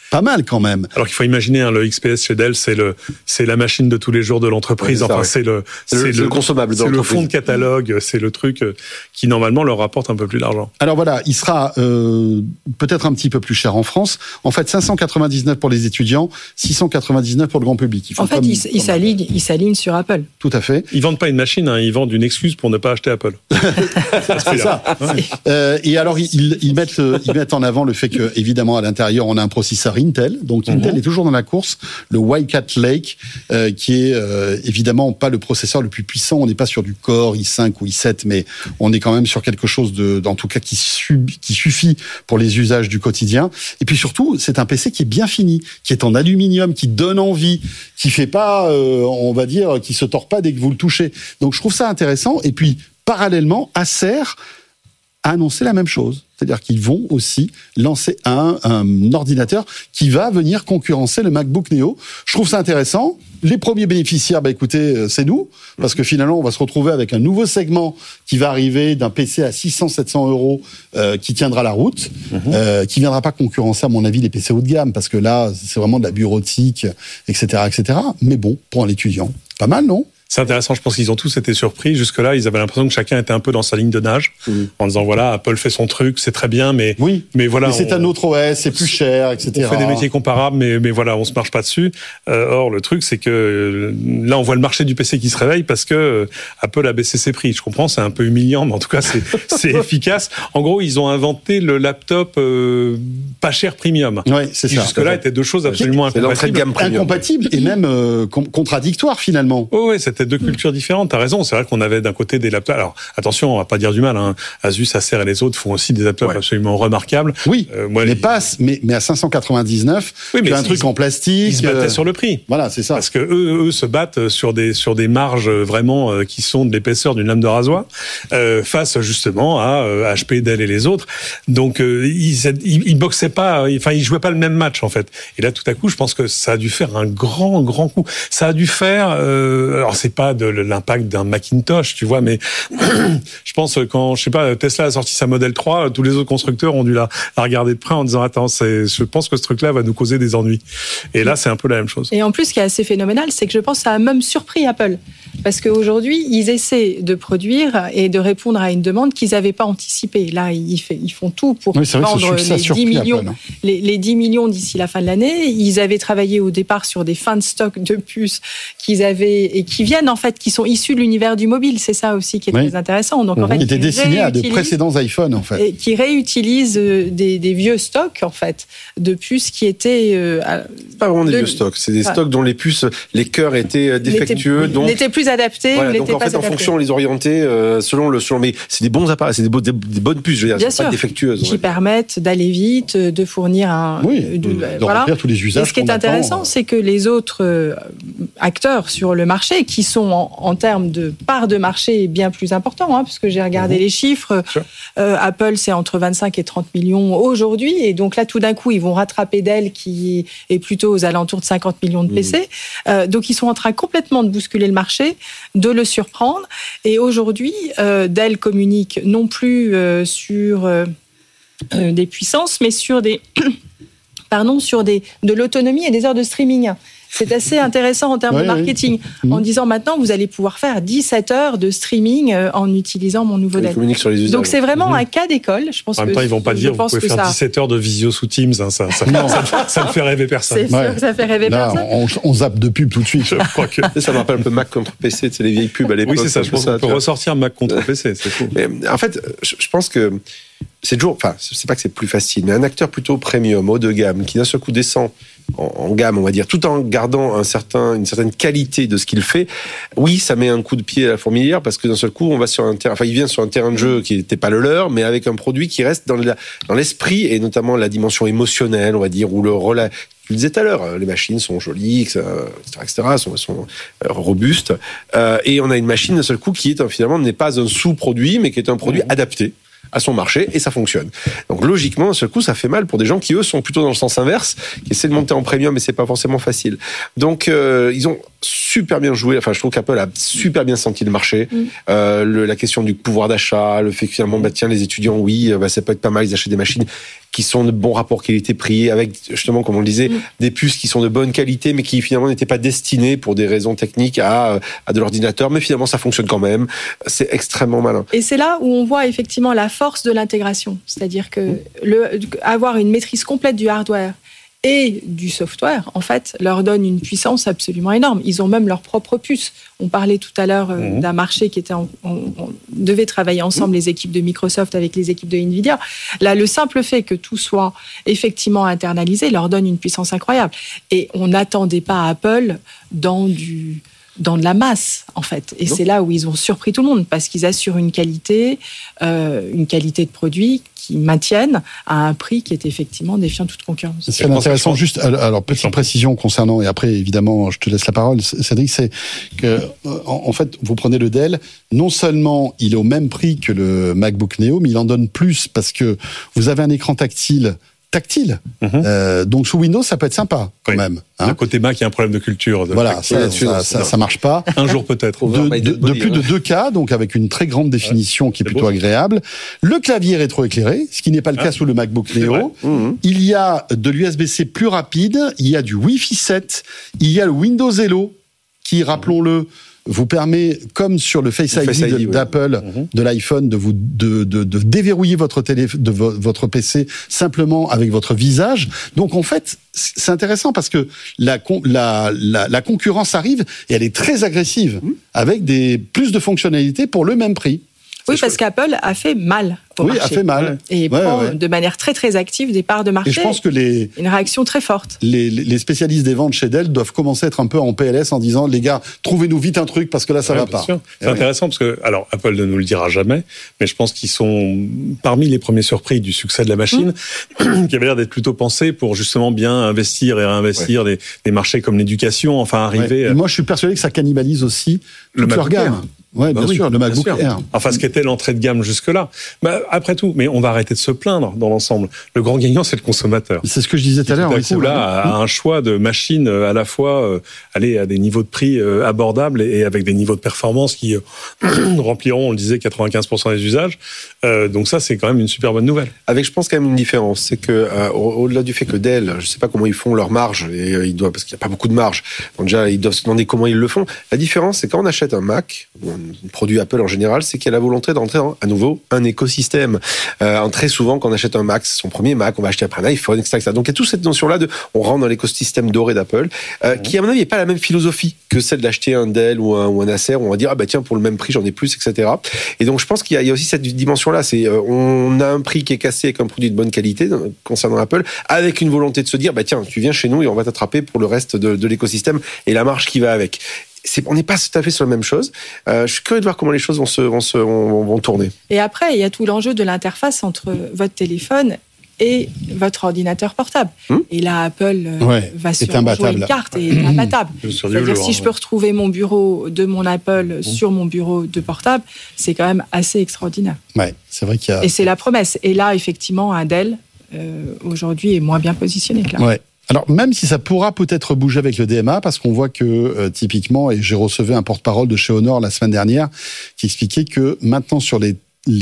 S2: pas mal quand même.
S4: Alors qu'il faut imaginer, hein, le X P S chez Dell, c'est le, c'est la machine de tous les jours de l'entreprise.
S5: Ouais, c'est
S4: enfin,
S5: ça,
S4: c'est le,
S5: c'est, c'est le, le, le consommable de
S4: c'est
S5: l'entreprise.
S4: le fond de catalogue, c'est le truc qui normalement leur rapporte un peu plus d'argent.
S2: Alors voilà, il sera euh, peut-être un petit peu plus cher en France. En fait, cinq cent quatre-vingt-dix-neuf pour les étudiants, six cent quatre-vingt-dix-neuf pour le grand public.
S3: En fait, comme, ils il s'alignent, il s'aligne sur Apple.
S2: Tout à fait.
S4: Ils vendent pas une machine, hein, ils vendent une excuse pour ne pas acheter Apple.
S2: C'est ça. Ouais. Euh, et alors, ils, ils, mettent, ils mettent en avant le fait que, évidemment, à l'intérieur, on a un processeur Intel. Donc, Intel mm-hmm. est toujours dans la course. Le Wildcat Lake, euh, qui est euh, évidemment pas le processeur le plus puissant. On n'est pas sur du Core i cinq ou i sept, mais on est quand même sur quelque chose de, en tout cas, qui, sub, qui suffit pour les usages du quotidien. Et puis surtout, c'est un P C qui est bien fini, qui est en aluminium, qui donne envie, qui fait pas, euh, on va dire, qui se tord pas dès que vous le touchez. Donc, je trouve ça intéressant. Et puis, parallèlement, Acer a annoncé la même chose. C'est-à-dire qu'ils vont aussi lancer un, un ordinateur qui va venir concurrencer le MacBook Neo. Je trouve ça intéressant. Les premiers bénéficiaires, bah écoutez, c'est nous, parce que finalement, on va se retrouver avec un nouveau segment qui va arriver d'un P C à six cents à sept cents euros euh, qui tiendra la route, mmh. euh, qui viendra pas concurrencer, à mon avis, les P C haut de gamme, parce que là, c'est vraiment de la bureautique, et cetera, et cetera. Mais bon, pour un étudiant, pas mal, non ?
S4: C'est intéressant, je pense qu'ils ont tous été surpris. Jusque-là, ils avaient l'impression que chacun était un peu dans sa ligne de nage, mmh. en disant voilà, Apple fait son truc, c'est très bien, mais
S2: oui,
S4: mais voilà,
S2: mais c'est
S4: on,
S2: un autre O S, c'est plus cher, et cetera.
S4: On fait des métiers comparables, mais mais voilà, on se marche pas dessus. Euh, or, le truc, c'est que euh, là, on voit le marché du P C qui se réveille parce que euh, Apple a baissé ses prix. Je comprends, c'est un peu humiliant, mais en tout cas, c'est c'est efficace. En gros, ils ont inventé le laptop euh, pas cher premium.
S2: Ouais, c'est
S4: qui
S2: ça.
S4: Jusque-là, étaient deux choses absolument
S5: c'est l'entrée de gamme premium.
S2: Incompatibles et même euh, contradictoires finalement.
S4: Oh ouais, c'était deux cultures différentes. T'as raison, c'est vrai qu'on avait d'un côté des laptops. Alors attention, on va pas dire du mal. Hein. Asus, Acer et les autres font aussi des laptops ouais. absolument remarquables.
S2: Oui, euh, moi, mais les... pas, mais, mais à cinq cent quatre-vingt-dix-neuf, oui, mais tu as un truc en plastique.
S4: Ils se battaient
S2: euh...
S4: sur le prix.
S2: Voilà, c'est ça.
S4: Parce que eux, eux se battent sur des sur des marges vraiment euh, qui sont de l'épaisseur d'une lame de rasoir, euh, face justement à euh, H P, Dell et les autres. Donc euh, ils, ils ils boxaient pas, enfin ils jouaient pas le même match en fait. Et là, tout à coup, je pense que ça a dû faire un grand grand coup. Ça a dû faire. Euh, alors c'est pas de l'impact d'un Macintosh, tu vois, mais je pense quand, je sais pas, Tesla a sorti sa Model trois, tous les autres constructeurs ont dû la, la regarder de près en disant attends, c'est, je pense que ce truc-là va nous causer des ennuis. Et là, c'est un peu la même chose.
S3: Et en plus, ce qui est assez phénoménal, c'est que je pense que ça a même surpris Apple. Parce qu'aujourd'hui, ils essaient de produire et de répondre à une demande qu'ils n'avaient pas anticipée. Là, ils, fait, ils font tout pour
S2: oui,
S3: vendre les dix millions, les, les dix millions d'ici la fin de l'année. Ils avaient travaillé au départ sur des fins de stock de puces qu'ils avaient et qui viennent en fait, qui sont issus de l'univers du mobile. C'est ça aussi qui est oui. très intéressant. Donc,
S2: mmh.
S3: en fait,
S2: qui était destiné à de précédents iPhones, en fait.
S3: Et qui réutilisent des, des vieux stocks, en fait, de puces qui étaient... Euh,
S5: c'est pas vraiment des de... vieux stocks. C'est des ah. stocks dont les puces, les cœurs étaient défectueux.
S3: N'étaient,
S5: donc...
S3: n'étaient plus adaptés.
S5: Voilà, donc, en fait, adaptés. En fonction, on les orientait euh, selon le... Selon, mais c'est des bons appareils, c'est des, des, des bonnes puces, je veux dire.
S3: Bien
S5: c'est
S3: sûr.
S5: Pas défectueuses.
S3: Qui permettent d'aller vite, de fournir un...
S2: Oui,
S3: de,
S2: de,
S3: de
S2: voilà. remplir tous les usages.
S3: Et ce qui est intéressant, attend. c'est que les autres euh, acteurs sur le marché, qui sont en, en termes de part de marché bien plus important, hein, parce que j'ai regardé mmh. les chiffres. Euh, Apple, c'est entre vingt-cinq et trente millions aujourd'hui, et donc là, tout d'un coup, ils vont rattraper Dell, qui est plutôt aux alentours de cinquante millions de P C. Mmh. Euh, donc, ils sont en train complètement de bousculer le marché, de le surprendre. Et aujourd'hui, euh, Dell communique non plus euh, sur euh, euh, des puissances, mais sur des, pardon, sur des de l'autonomie et des heures de streaming. C'est assez intéressant en termes oui, de marketing, oui. en disant maintenant, vous allez pouvoir faire dix-sept heures de streaming en utilisant mon nouveau Dell. Donc c'est vraiment mmh. un cas d'école. Je pense
S4: en même
S3: que
S4: temps, ils vont pas dire vous pouvez faire ça... dix-sept heures de visio sous Teams. Hein, ça, ça, ça, ça ne fait rêver personne.
S3: C'est sûr ouais. que ça fait rêver
S2: Là,
S3: personne.
S2: On, on zappe de pub tout de suite.
S5: Je crois que ça me rappelle un peu Mac contre P C, c'est les vieilles pubs à l'époque.
S4: Oui, c'est ça. Je pense qu'on peut ressortir Mac contre P C. C'est cool.
S5: Mais, en fait, je, je pense que c'est toujours, enfin, c'est pas que c'est plus facile, mais un acteur plutôt premium, haut de gamme, qui d'un seul coup descend en, en gamme, on va dire, tout en gardant un certain, une certaine qualité de ce qu'il fait. Oui, ça met un coup de pied à la fourmilière parce que d'un seul coup, on va sur un terrain, enfin, il vient sur un terrain de jeu qui n'était pas le leur, mais avec un produit qui reste dans, la, dans l'esprit et notamment la dimension émotionnelle, on va dire, ou le relais. Je le disais tout à l'heure, les machines sont jolies, et cetera, et cetera, sont, sont robustes, euh, et on a une machine d'un seul coup qui est finalement n'est pas un sous-produit, mais qui est un produit adapté à son marché, et ça fonctionne. Donc logiquement, d'un seul coup, ça fait mal pour des gens qui, eux, sont plutôt dans le sens inverse, qui essaient de monter en premium, mais c'est pas forcément facile. Donc, euh, ils ont super bien joué. Enfin, je trouve qu'Apple a super bien senti le marché. Mm. Euh, le, la question du pouvoir d'achat, le fait que finalement, bah, tiens, les étudiants, oui, bah, ça peut être pas mal, ils achètent des machines qui sont de bons rapports qualité-prix, avec justement, comme on le disait, mmh. des puces qui sont de bonne qualité, mais qui finalement n'étaient pas destinées pour des raisons techniques à, à de l'ordinateur, mais finalement ça fonctionne quand même. C'est extrêmement malin.
S3: Et c'est là où on voit effectivement la force de l'intégration, c'est-à-dire que mmh. le, avoir une maîtrise complète du hardware et du software, en fait, leur donne une puissance absolument énorme. Ils ont même leur propre puce. On parlait tout à l'heure euh, mmh. d'un marché qui était... En, on, on devait travailler ensemble, mmh. les équipes de Microsoft avec les équipes de Nvidia. Là, le simple fait que tout soit effectivement internalisé leur donne une puissance incroyable. Et on n'attendait pas Apple dans du... dans de la masse, en fait. Et non. c'est là où ils ont surpris tout le monde, parce qu'ils assurent une qualité, euh, une qualité de produit qui maintiennent à un prix qui est effectivement défiant toute concurrence.
S2: C'est intéressant, pense... juste, alors, petite précision concernant, et après, évidemment, je te laisse la parole, Cédric, c'est que, en fait, vous prenez le Dell, non seulement il est au même prix que le MacBook Neo, mais il en donne plus, parce que vous avez un écran tactile tactile. Mm-hmm. Euh, donc sous Windows, ça peut être sympa quand oui. même. Hein.
S4: D'un côté Mac, il y a un problème de culture. De
S2: voilà, ça, ça, ça, ça marche pas.
S4: Un jour peut-être.
S2: De, de, de, de plus de deux K, donc avec une très grande définition ouais, qui est plutôt beau. agréable. Le clavier rétroéclairé, ce qui n'est pas le ah, cas sous le MacBook Neo. Mm-hmm. Il y a de l'U S B C plus rapide, il y a du Wi-Fi sept, il y a le Windows Hello, qui, rappelons-le, vous permet, comme sur le Face, le I D, Face I D d'Apple, oui. mm-hmm. de l'iPhone, de vous de, de, de déverrouiller votre télé, de vo, votre P C simplement avec votre visage. Donc en fait, c'est intéressant parce que la la la, la concurrence arrive et elle est très agressive mm-hmm. avec des plus de fonctionnalités pour le même prix.
S3: Oui, parce qu'Apple a fait mal au
S2: oui,
S3: marché.
S2: a fait mal.
S3: Et
S2: ouais,
S3: prend
S2: ouais.
S3: de manière très très active des parts de marché.
S2: Et je pense que les
S3: une réaction très forte.
S2: Les, les spécialistes des ventes chez Dell doivent commencer à être un peu en P L S en disant les gars, trouvez-nous vite un truc parce que là ça
S4: ouais,
S2: va pas.
S4: Sûr. C'est ouais. intéressant parce que alors Apple ne nous le dira jamais, mais je pense qu'ils sont parmi les premiers surpris du succès de la machine, mmh. qui avait l'air d'être plutôt pensé pour justement bien investir et réinvestir ouais. des, des marchés comme l'éducation, enfin arriver.
S2: Ouais. À... Moi, je suis persuadé que ça cannibalise aussi
S4: le
S2: toute leur gamme. Ouais,
S4: bah
S2: bien
S4: oui,
S2: sûr, le MacBook Air.
S4: Enfin, ce qu'était l'entrée de gamme jusque-là. Bah, après tout, mais on va arrêter de se plaindre dans l'ensemble. Le grand gagnant, c'est le consommateur.
S2: C'est ce que je disais tout à l'heure.
S4: Tout à
S2: oui,
S4: coup, là, a un choix de machines à la fois euh, aller à des niveaux de prix euh, abordables et avec des niveaux de performance qui euh, rempliront, on le disait, quatre-vingt-quinze pour cent des usages. Euh, donc ça, c'est quand même une super bonne nouvelle.
S5: Avec, je pense, quand même une différence. C'est que, euh, au-delà du fait que Dell, je sais pas comment ils font leur marge, et euh, ils doivent, parce qu'il n'y a pas beaucoup de marge. Donc déjà, ils doivent se demander comment ils le font. La différence, c'est quand on achète un Mac, un produit Apple en général, c'est qu'il y a la volonté d'entrer dans, à nouveau, un écosystème. Euh, très souvent, quand on achète un Mac, c'est son premier Mac, on va acheter après un iPhone, et cetera, et cetera. Donc il y a toute cette notion-là de, on rentre dans l'écosystème doré d'Apple, euh, mmh. qui à mon avis n'est pas la même philosophie que celle d'acheter un Dell ou un, ou un Acer, où on va dire, ah bah tiens, pour le même prix, j'en ai plus, et cetera. Et donc je pense qu'il y a, il y a aussi cette dimension-là, c'est, euh, on a un prix qui est cassé avec un produit de bonne qualité, concernant Apple, avec une volonté de se dire, bah tiens, tu viens chez nous et on va t'attraper pour le reste de, de l'écosystème et la marge qui va avec. C'est, on n'est pas tout à fait sur la même chose. Euh, je suis curieux de voir comment les choses vont se, vont se, vont, vont tourner.
S3: Et après, il y a tout l'enjeu de l'interface entre votre téléphone et votre ordinateur portable. Hum? Et là, Apple
S2: ouais,
S3: va sûrement jouer une carte et est imbattable. C'est-à-dire, si je peux retrouver mon bureau de mon Apple hum. sur mon bureau de portable, c'est quand même assez extraordinaire.
S2: Ouais, c'est vrai qu'il y a...
S3: Et c'est la promesse. Et là, effectivement, un Dell, euh, aujourd'hui, est moins bien positionné que là.
S2: Ouais. Alors, même si ça pourra peut-être bouger avec le D M A, parce qu'on voit que, euh, typiquement, et j'ai reçu un porte-parole de chez Honor la semaine dernière, qui expliquait que maintenant, sur les,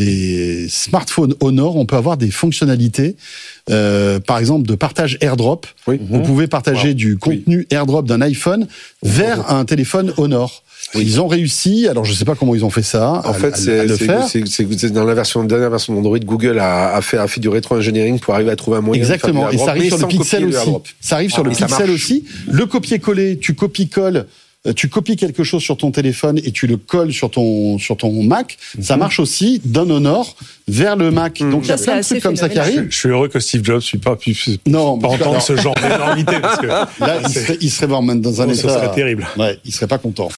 S2: les smartphones Honor, on peut avoir des fonctionnalités, euh, par exemple, de partage AirDrop. Oui. Vous mmh. pouvez partager wow. du contenu oui. AirDrop d'un iPhone vers mmh. un téléphone Honor. Oui. Ils ont réussi, alors je ne sais pas comment ils ont fait ça.
S5: En à, fait, c'est, à le c'est, faire. C'est, c'est, c'est dans la version, dernière version d'Android, Google a, a, fait, a fait du rétro-engineering pour arriver à trouver un moyen.
S2: Exactement,
S5: de faire
S2: et ça arrive sur le Pixel aussi. Ça arrive ah, sur le Pixel aussi. Le copier-coller, tu copies-colles. Tu copies quelque chose sur ton téléphone et tu le colles sur ton sur ton Mac, mm-hmm. ça marche aussi d'un Honor vers le Mac. Mm-hmm. Donc il y a plein de trucs comme ça qui arrivent.
S4: Je suis heureux que Steve Jobs ne pas pu
S2: non,
S4: pas entendre ce genre d'énormité parce que
S2: là il serait, il serait vraiment dans un
S4: oh,
S2: état.
S4: Ça serait terrible.
S2: Ouais, il serait pas content.